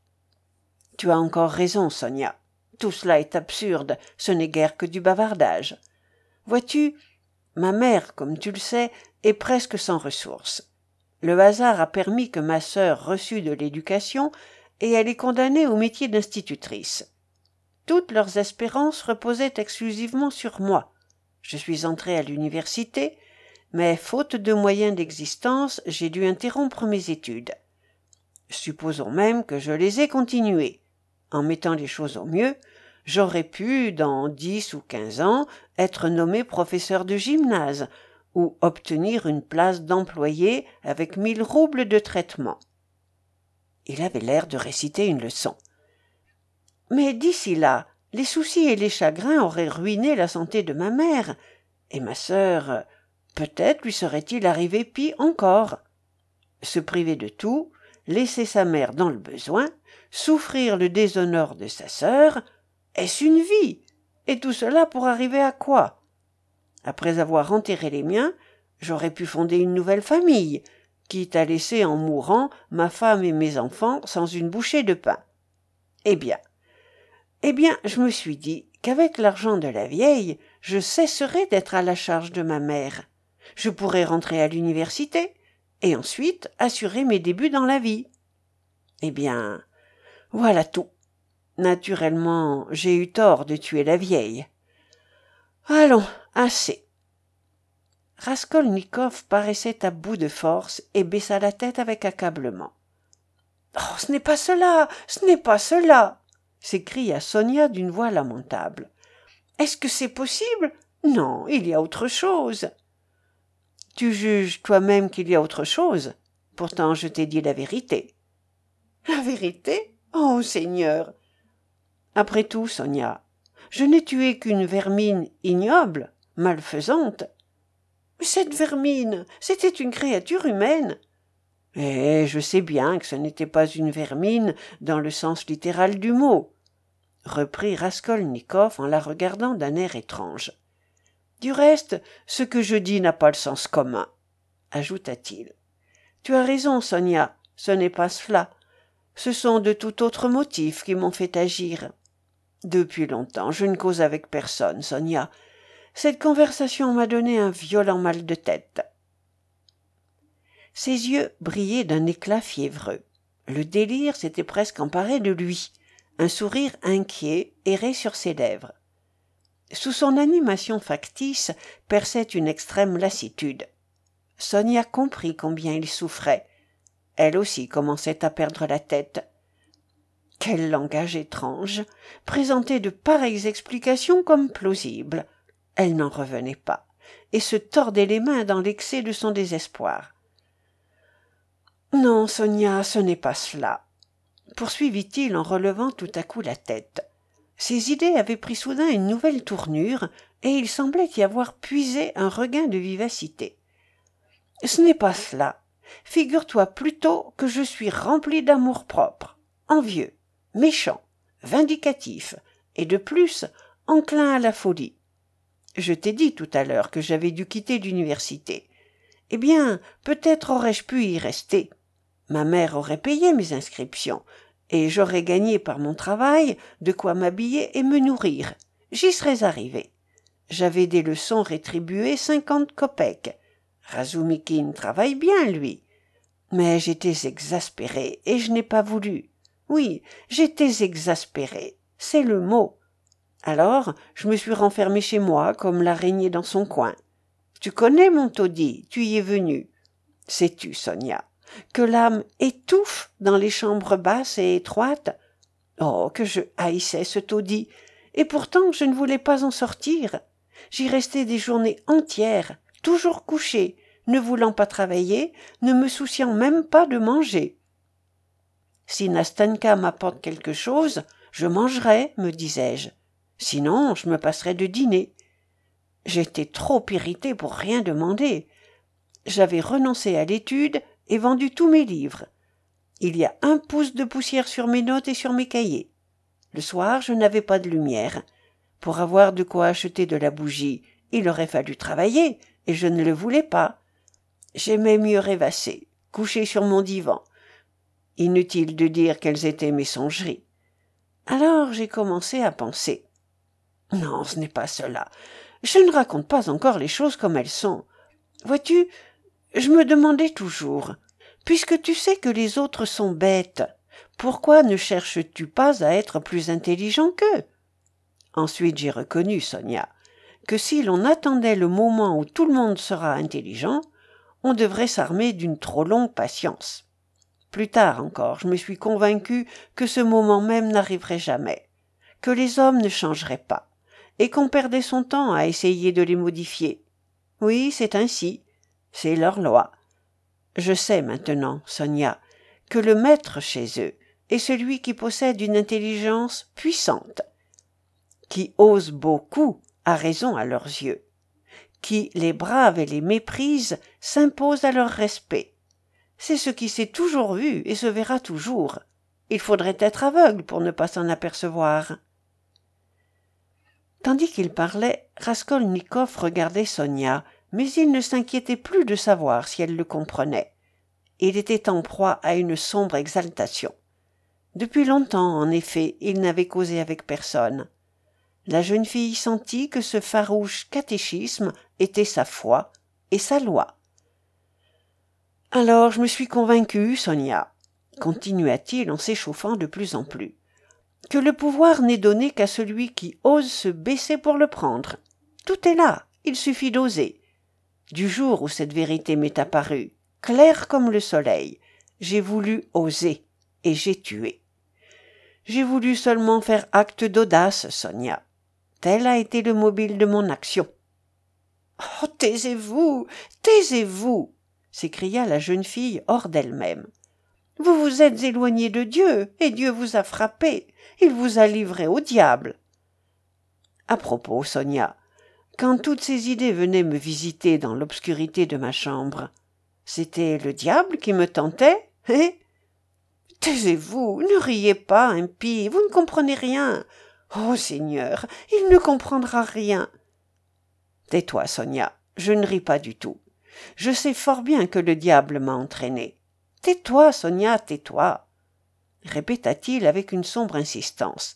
« Tu as encore raison, Sonia. Tout cela est absurde, ce n'est guère que du bavardage. Vois-tu, ma mère, comme tu le sais, est presque sans ressources. Le hasard a permis que ma sœur reçût de l'éducation et elle est condamnée au métier d'institutrice. Toutes leurs espérances reposaient exclusivement sur moi. Je suis entrée à l'université, mais faute de moyens d'existence, j'ai dû interrompre mes études. Supposons même que je les ai continuées. En mettant les choses au mieux, j'aurais pu, dans dix ou quinze ans, être nommé professeur de gymnase, ou obtenir une place d'employé avec mille roubles de traitement. Il avait l'air de réciter une leçon. Mais d'ici là, les soucis et les chagrins auraient ruiné la santé de ma mère, et ma sœur, peut-être lui serait-il arrivé pis encore. Se priver de tout, laisser sa mère dans le besoin, souffrir le déshonneur de sa sœur, est-ce une vie? Et tout cela pour arriver à quoi? Après avoir enterré les miens, j'aurais pu fonder une nouvelle famille, quitte à laisser en mourant ma femme et mes enfants sans une bouchée de pain. Eh bien, eh bien, je me suis dit qu'avec l'argent de la vieille, je cesserais d'être à la charge de ma mère. Je pourrais rentrer à l'université et ensuite assurer mes débuts dans la vie. Eh bien, voilà tout. Naturellement, j'ai eu tort de tuer la vieille. Allons, assez. Raskolnikov paraissait à bout de force et baissa la tête avec accablement. « Oh, ce n'est pas cela, ce n'est pas cela !» s'écria Sonia d'une voix lamentable. « Est-ce que c'est possible? Non, il y a autre chose. » « Tu juges toi-même qu'il y a autre chose? Pourtant, je t'ai dit la vérité. »« La vérité? Oh, Seigneur !»« Après tout, Sonia, je n'ai tué qu'une vermine ignoble, malfaisante. » Cette vermine, c'était une créature humaine. Eh, je sais bien que ce n'était pas une vermine dans le sens littéral du mot, reprit Raskolnikov en la regardant d'un air étrange. Du reste, ce que je dis n'a pas le sens commun, ajouta-t-il. Tu as raison, Sonia, ce n'est pas cela. Ce sont de tout autres motifs qui m'ont fait agir. Depuis longtemps, je ne cause avec personne, Sonia. Cette conversation m'a donné un violent mal de tête. Ses yeux brillaient d'un éclat fiévreux. Le délire s'était presque emparé de lui. Un sourire inquiet errait sur ses lèvres. Sous son animation factice perçait une extrême lassitude. Sonia comprit combien il souffrait. Elle aussi commençait à perdre la tête. Quel langage étrange! Présenter de pareilles explications comme plausibles. Elle n'en revenait pas, et se tordait les mains dans l'excès de son désespoir. « Non, Sonia, ce n'est pas cela, » poursuivit-il en relevant tout à coup la tête. Ses idées avaient pris soudain une nouvelle tournure, et il semblait y avoir puisé un regain de vivacité. « Ce n'est pas cela. Figure-toi plutôt que je suis rempli d'amour-propre, envieux, méchant, vindicatif, et de plus enclin à la folie. Je t'ai dit tout à l'heure que j'avais dû quitter l'université. Eh bien, peut-être aurais-je pu y rester. Ma mère aurait payé mes inscriptions, et j'aurais gagné par mon travail de quoi m'habiller et me nourrir. J'y serais arrivé. J'avais des leçons rétribuées cinquante kopecks. Razumikine travaille bien, lui. Mais j'étais exaspéré, et je n'ai pas voulu. Oui, j'étais exaspéré, c'est le mot. Alors, je me suis renfermé chez moi comme l'araignée dans son coin. Tu connais mon taudis, tu y es venu. Sais-tu, Sonia, que l'âme étouffe dans les chambres basses et étroites? Oh, que je haïssais ce taudis, et pourtant je ne voulais pas en sortir. J'y restais des journées entières, toujours couché, ne voulant pas travailler, ne me souciant même pas de manger. Si Nastenka m'apporte quelque chose, je mangerai, me disais-je. Sinon, je me passerai de dîner. J'étais trop irrité pour rien demander. J'avais renoncé à l'étude et vendu tous mes livres. Il y a un pouce de poussière sur mes notes et sur mes cahiers. Le soir, je n'avais pas de lumière. Pour avoir de quoi acheter de la bougie, il aurait fallu travailler, et je ne le voulais pas. J'aimais mieux rêvasser, couché sur mon divan. Inutile de dire quelles étaient mes songeries. Alors j'ai commencé à penser. Non, ce n'est pas cela. Je ne raconte pas encore les choses comme elles sont. Vois-tu, je me demandais toujours, puisque tu sais que les autres sont bêtes, pourquoi ne cherches-tu pas à être plus intelligent qu'eux? Ensuite j'ai reconnu, Sonia, que si l'on attendait le moment où tout le monde sera intelligent, on devrait s'armer d'une trop longue patience. Plus tard encore, je me suis convaincu que ce moment même n'arriverait jamais. que les hommes ne changeraient pas, et qu'on perdait son temps à essayer de les modifier. Oui, c'est ainsi, c'est leur loi. Je sais maintenant, Sonia, que le maître chez eux est celui qui possède une intelligence puissante, qui ose beaucoup, a raison à leurs yeux, qui les brave et les méprise s'impose à leur respect. C'est ce qui s'est toujours vu et se verra toujours. Il faudrait être aveugle pour ne pas s'en apercevoir. Tandis qu'il parlait, Raskolnikov regardait Sonia, mais il ne s'inquiétait plus de savoir si elle le comprenait. Il était en proie à une sombre exaltation. Depuis longtemps, en effet, il n'avait causé avec personne. La jeune fille sentit que ce farouche catéchisme était sa foi et sa loi. « Alors je me suis convaincu, Sonia, » continua-t-il en s'échauffant de plus en plus, « que le pouvoir n'est donné qu'à celui qui ose se baisser pour le prendre. Tout est là, il suffit d'oser. Du jour où cette vérité m'est apparue, claire comme le soleil, j'ai voulu oser et j'ai tué. J'ai voulu seulement faire acte d'audace, Sonia. Tel a été le mobile de mon action. »« Oh, taisez-vous, taisez-vous » s'écria la jeune fille hors d'elle-même. « Vous vous êtes éloigné de Dieu, et Dieu vous a frappé. Il vous a livré au diable. » À propos, Sonia, quand toutes ces idées venaient me visiter dans l'obscurité de ma chambre, c'était le diable qui me tentait, hein? Taisez-vous, ne riez pas, impie, vous ne comprenez rien. Oh, Seigneur, il ne comprendra rien. Tais-toi, Sonia, je ne ris pas du tout. Je sais fort bien que le diable m'a entraîné. Tais-toi, Sonia, tais-toi, répéta-t-il avec une sombre insistance.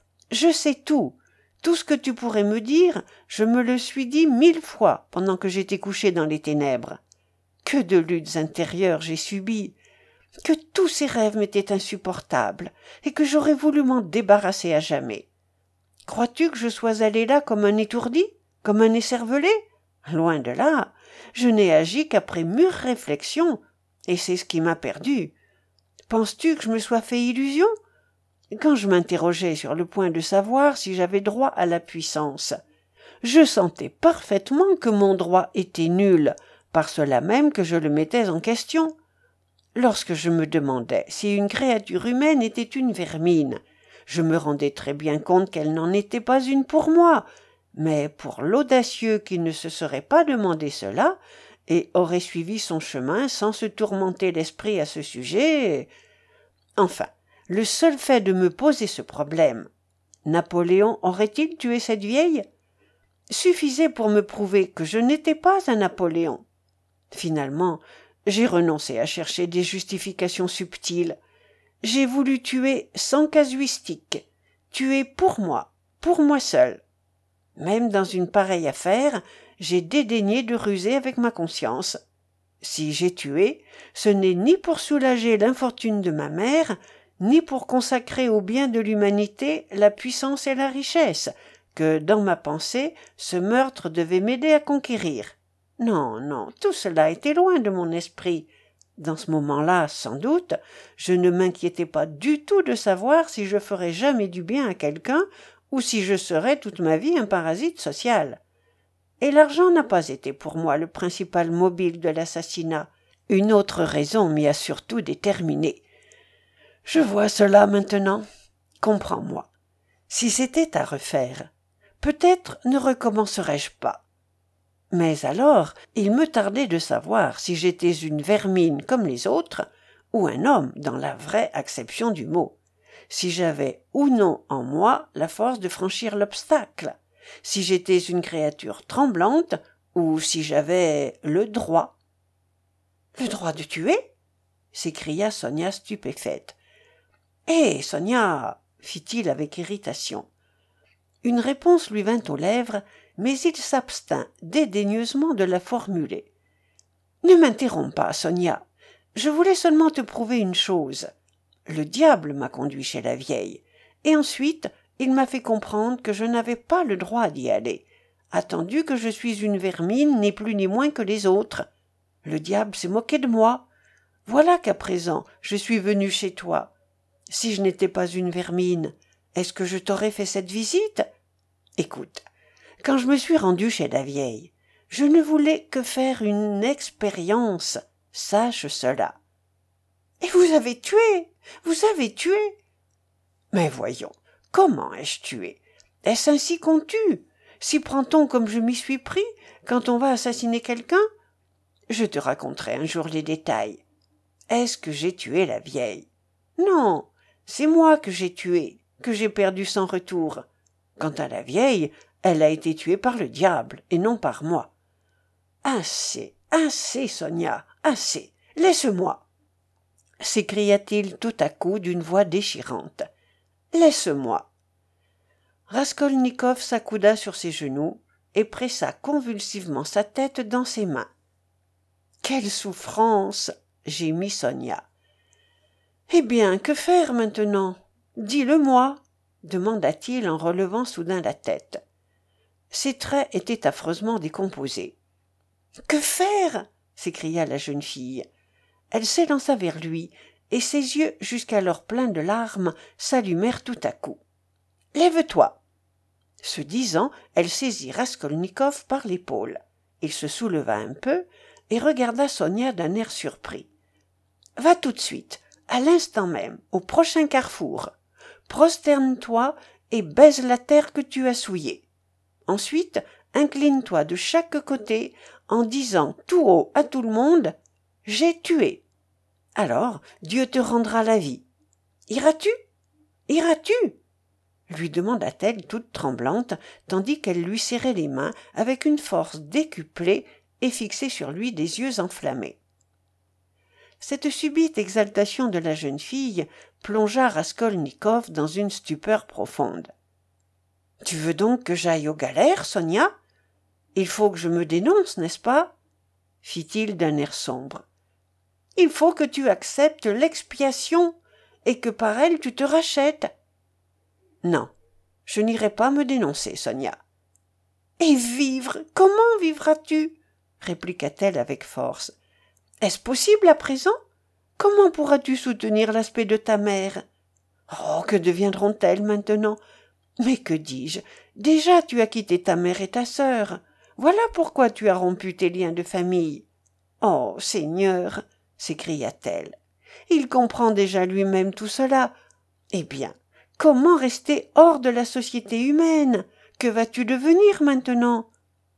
Je sais tout. Tout ce que tu pourrais me dire, je me le suis dit mille fois pendant que j'étais couché dans les ténèbres. Que de luttes intérieures j'ai subies, que tous ces rêves m'étaient insupportables, et que j'aurais voulu m'en débarrasser à jamais. Crois-tu que je sois allé là comme un étourdi, comme un écervelé? Loin de là, je n'ai agi qu'après mûre réflexion, et c'est ce qui m'a perdu. Penses-tu que je me sois fait illusion? Quand je m'interrogeais sur le point de savoir si j'avais droit à la puissance, je sentais parfaitement que mon droit était nul, par cela même que je le mettais en question. Lorsque je me demandais si une créature humaine était une vermine, je me rendais très bien compte qu'elle n'en était pas une pour moi, mais pour l'audacieux qui ne se serait pas demandé cela et aurait suivi son chemin sans se tourmenter l'esprit à ce sujet. Enfin, le seul fait de me poser ce problème, Napoléon aurait-il tué cette vieille? Suffisait pour me prouver que je n'étais pas un Napoléon. Finalement, j'ai renoncé à chercher des justifications subtiles. J'ai voulu tuer sans casuistique, tuer pour moi, pour moi seul. Même dans une pareille affaire, j'ai dédaigné de ruser avec ma conscience. Si j'ai tué, ce n'est ni pour soulager l'infortune de ma mère, ni pour consacrer au bien de l'humanité la puissance et la richesse, que, dans ma pensée, ce meurtre devait m'aider à conquérir. Non, non, tout cela était loin de mon esprit. Dans ce moment-là, sans doute, je ne m'inquiétais pas du tout de savoir si je ferais jamais du bien à quelqu'un ou si je serais toute ma vie un parasite social. Et l'argent n'a pas été pour moi le principal mobile de l'assassinat. Une autre raison m'y a surtout déterminé. Je vois cela maintenant. Comprends-moi. Si c'était à refaire, peut-être ne recommencerais-je pas. Mais alors, il me tardait de savoir si j'étais une vermine comme les autres, ou un homme dans la vraie acception du mot, si j'avais ou non en moi la force de franchir l'obstacle, si j'étais une créature tremblante, ou si j'avais le droit. « Le droit de tuer ?» s'écria Sonia stupéfaite. « Hé, Sonia !» fit-il avec irritation. Une réponse lui vint aux lèvres, mais il s'abstint dédaigneusement de la formuler. « Ne m'interromps pas, Sonia. Je voulais seulement te prouver une chose. Le diable m'a conduit chez la vieille, et ensuite il m'a fait comprendre que je n'avais pas le droit d'y aller, attendu que je suis une vermine, ni plus ni moins que les autres. Le diable s'est moqué de moi. Voilà qu'à présent je suis venue chez toi. Si je n'étais pas une vermine, Est-ce que je t'aurais fait cette visite? Écoute, quand je me suis rendue chez la vieille, je ne voulais que faire une expérience. Sache cela. Et vous avez tué! Vous avez tué! Mais voyons, comment ai-je tué? Est-ce ainsi qu'on tue? S'y prend-on comme je m'y suis pris quand on va assassiner quelqu'un? Je te raconterai un jour les détails. Est-ce que j'ai tué la vieille? Non, c'est moi que j'ai tué, que j'ai perdu sans retour. Quant à la vieille, elle a été tuée par le diable, et non par moi. Assez, assez, Sonia, assez, laisse-moi, s'écria-t-il tout à coup d'une voix déchirante. Laisse-moi. Raskolnikov s'accouda sur ses genoux et pressa convulsivement sa tête dans ses mains. Quelle souffrance! Gémit Sonia. Eh bien, que faire maintenant? Dis-le-moi, demanda-t-il en relevant soudain la tête. Ses traits étaient affreusement décomposés. Que faire? S'écria la jeune fille. Elle s'élança vers lui, et ses yeux, jusqu'alors pleins de larmes, s'allumèrent tout à coup. Lève-toi. Ce disant, elle saisit Raskolnikov par l'épaule. Il se souleva un peu et regarda Sonia d'un air surpris. Va tout de suite, à l'instant même, au prochain carrefour. Prosterne-toi et baise la terre que tu as souillée. Ensuite, incline-toi de chaque côté en disant tout haut à tout le monde « J'ai tué ». Alors, Dieu te rendra la vie. Iras-tu? Iras-tu? Lui demanda-t-elle toute tremblante, tandis qu'elle lui serrait les mains avec une force décuplée et fixait sur lui des yeux enflammés. Cette subite exaltation de la jeune fille plongea Raskolnikov dans une stupeur profonde. « Tu veux donc que j'aille aux galères, Sonia? Il faut que je me dénonce, n'est-ce pas ?» fit-il d'un air sombre. « Il faut que tu acceptes l'expiation et que par elle tu te rachètes. » « Non, je n'irai pas me dénoncer, Sonia. »« Et vivre, comment vivras-tu » répliqua-t-elle avec force. « Est-ce possible à présent? Comment pourras-tu soutenir l'aspect de ta mère? Oh, que deviendront-elles maintenant? Mais que dis-je? Déjà tu as quitté ta mère et ta sœur. Voilà pourquoi tu as rompu tes liens de famille. Oh, Seigneur, s'écria-t-elle, il comprend déjà lui-même tout cela. Eh bien, comment rester hors de la société humaine? Que vas-tu devenir maintenant?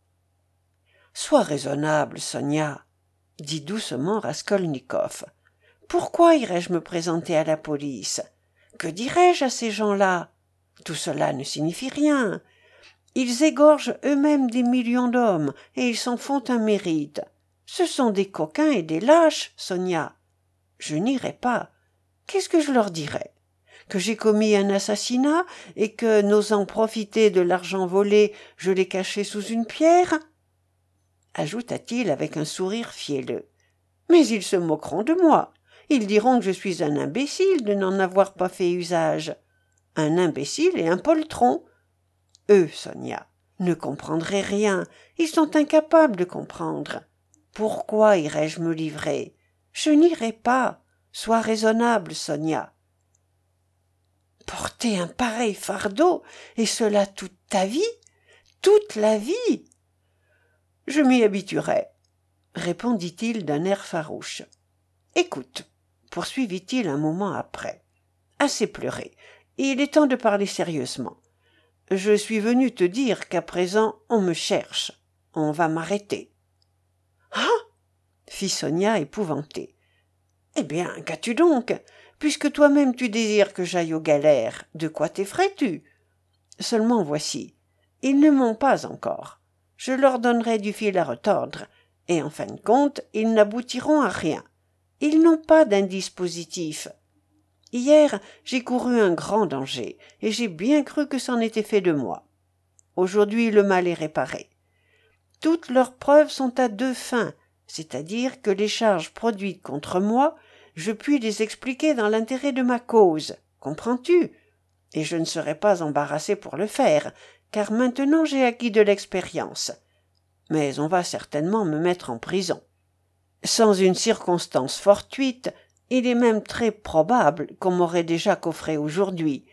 Sois raisonnable, Sonia, dit doucement Raskolnikov. Pourquoi irais-je me présenter à la police? Que dirais-je à ces gens-là? Tout cela ne signifie rien. Ils égorgent eux-mêmes des millions d'hommes et ils s'en font un mérite. Ce sont des coquins et des lâches, Sonia. Je n'irai pas. Qu'est-ce que je leur dirais? Que j'ai commis un assassinat et que, n'osant profiter de l'argent volé, je l'ai caché sous une pierre? Ajouta-t-il avec un sourire fielleux. Mais ils se moqueront de moi. Ils diront que je suis un imbécile de n'en avoir pas fait usage. Un imbécile et un poltron. Eux, Sonia, ne comprendraient rien. Ils sont incapables de comprendre. Pourquoi irais-je me livrer? Je n'irai pas. Sois raisonnable, Sonia. Porter un pareil fardeau, et cela toute ta vie? Toute la vie? Je m'y habituerai, répondit-il d'un air farouche. Écoute, poursuivit-il un moment après. Assez pleuré. Il est temps de parler sérieusement. Je suis venu te dire qu'à présent on me cherche. On va m'arrêter. Ah! Fit Sonia épouvantée. Eh bien, qu'as-tu donc? Puisque toi-même tu désires que j'aille aux galères, de quoi t'effraies-tu? Seulement voici, ils ne m'ont pas encore. Je leur donnerai du fil à retordre, et en fin de compte, ils n'aboutiront à rien. Ils n'ont pas d'indice positif. Hier, j'ai couru un grand danger, et j'ai bien cru que c'en était fait de moi. Aujourd'hui, le mal est réparé. Toutes leurs preuves sont à deux fins, c'est-à-dire que les charges produites contre moi, je puis les expliquer dans l'intérêt de ma cause, comprends-tu? Et je ne serai pas embarrassé pour le faire, car maintenant j'ai acquis de l'expérience. Mais on va certainement me mettre en prison. Sans une circonstance fortuite, il est même très probable qu'on m'aurait déjà coffré aujourd'hui.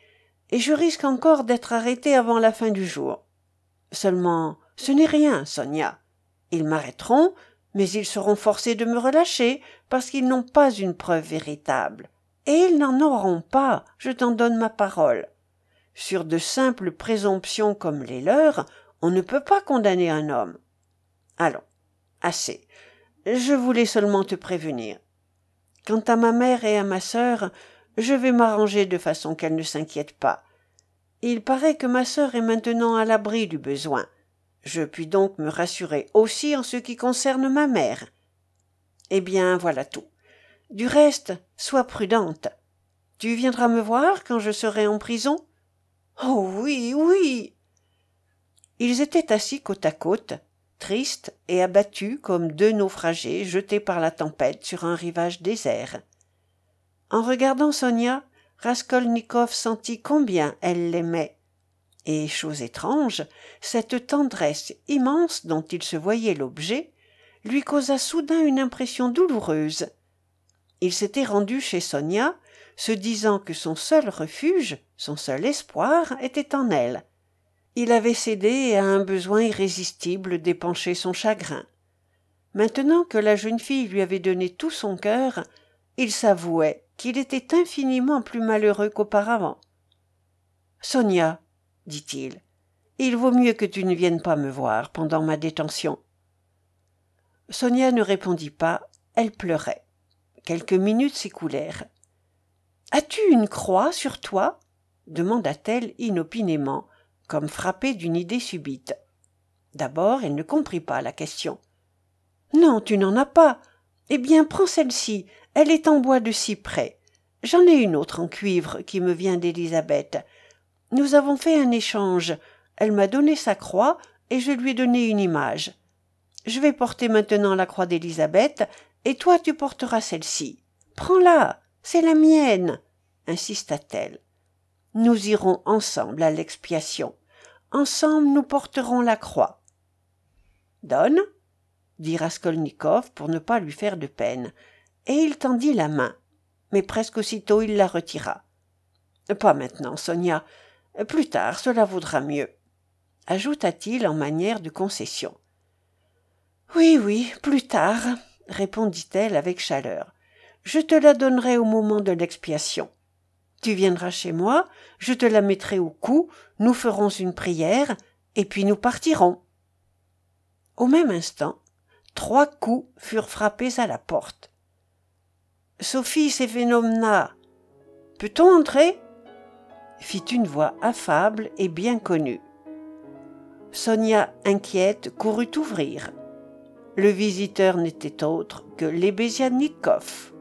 et je risque encore d'être arrêté avant la fin du jour. Seulement, ce n'est rien, Sonia. Ils m'arrêteront, mais ils seront forcés de me relâcher parce qu'ils n'ont pas une preuve véritable. Et ils n'en auront pas, je t'en donne ma parole. Sur de simples présomptions comme les leurs, on ne peut pas condamner un homme. Allons, assez. Je voulais seulement te prévenir. Quant à ma mère et à ma sœur, je vais m'arranger de façon qu'elles ne s'inquiètent pas. Il paraît que ma sœur est maintenant à l'abri du besoin. Je puis donc me rassurer aussi en ce qui concerne ma mère. Eh bien, voilà tout. Du reste, sois prudente. Tu viendras me voir quand je serai en prison? Oh oui, oui. Ils étaient assis côte à côte, tristes et abattus comme deux naufragés jetés par la tempête sur un rivage désert. En regardant Sonia, Raskolnikov sentit combien elle l'aimait. Et, chose étrange, cette tendresse immense dont il se voyait l'objet lui causa soudain une impression douloureuse. Il s'était rendu chez Sonia, se disant que son seul refuge, son seul espoir, était en elle. Il avait cédé à un besoin irrésistible d'épancher son chagrin. Maintenant que la jeune fille lui avait donné tout son cœur, il s'avouait qu'il était infiniment plus malheureux qu'auparavant. « Sonia, dit-il, il vaut mieux que tu ne viennes pas me voir pendant ma détention. » Sonia ne répondit pas, elle pleurait. Quelques minutes s'écoulèrent. « As-tu une croix sur toi ?» demanda-t-elle inopinément, comme frappée d'une idée subite. D'abord, elle ne comprit pas la question. « Non, tu n'en as pas. Eh bien, prends celle-ci, elle est en bois de cyprès. J'en ai une autre en cuivre qui me vient d'Élisabeth. Nous avons fait un échange. Elle m'a donné sa croix et je lui ai donné une image. Je vais porter maintenant la croix d'Élisabeth et toi tu porteras celle-ci. Prends-la, c'est la mienne, insista-t-elle. Nous irons ensemble à l'expiation. Ensemble nous porterons la croix. Donne, dit Raskolnikov pour ne pas lui faire de peine, et il tendit la main, mais presque aussitôt il la retira. Pas maintenant, Sonia. Plus tard, cela vaudra mieux, ajouta-t-il en manière de concession. Oui, oui, plus tard, répondit-elle avec chaleur. Je te la donnerai au moment de l'expiation. Tu viendras chez moi, je te la mettrai au cou, nous ferons une prière, et puis nous partirons. Au même instant, trois coups furent frappés à la porte. « Sophie Sévénovna, peut-on entrer ?» fit une voix affable et bien connue. Sonia, inquiète, courut ouvrir. Le visiteur n'était autre que Lebeziatnikov.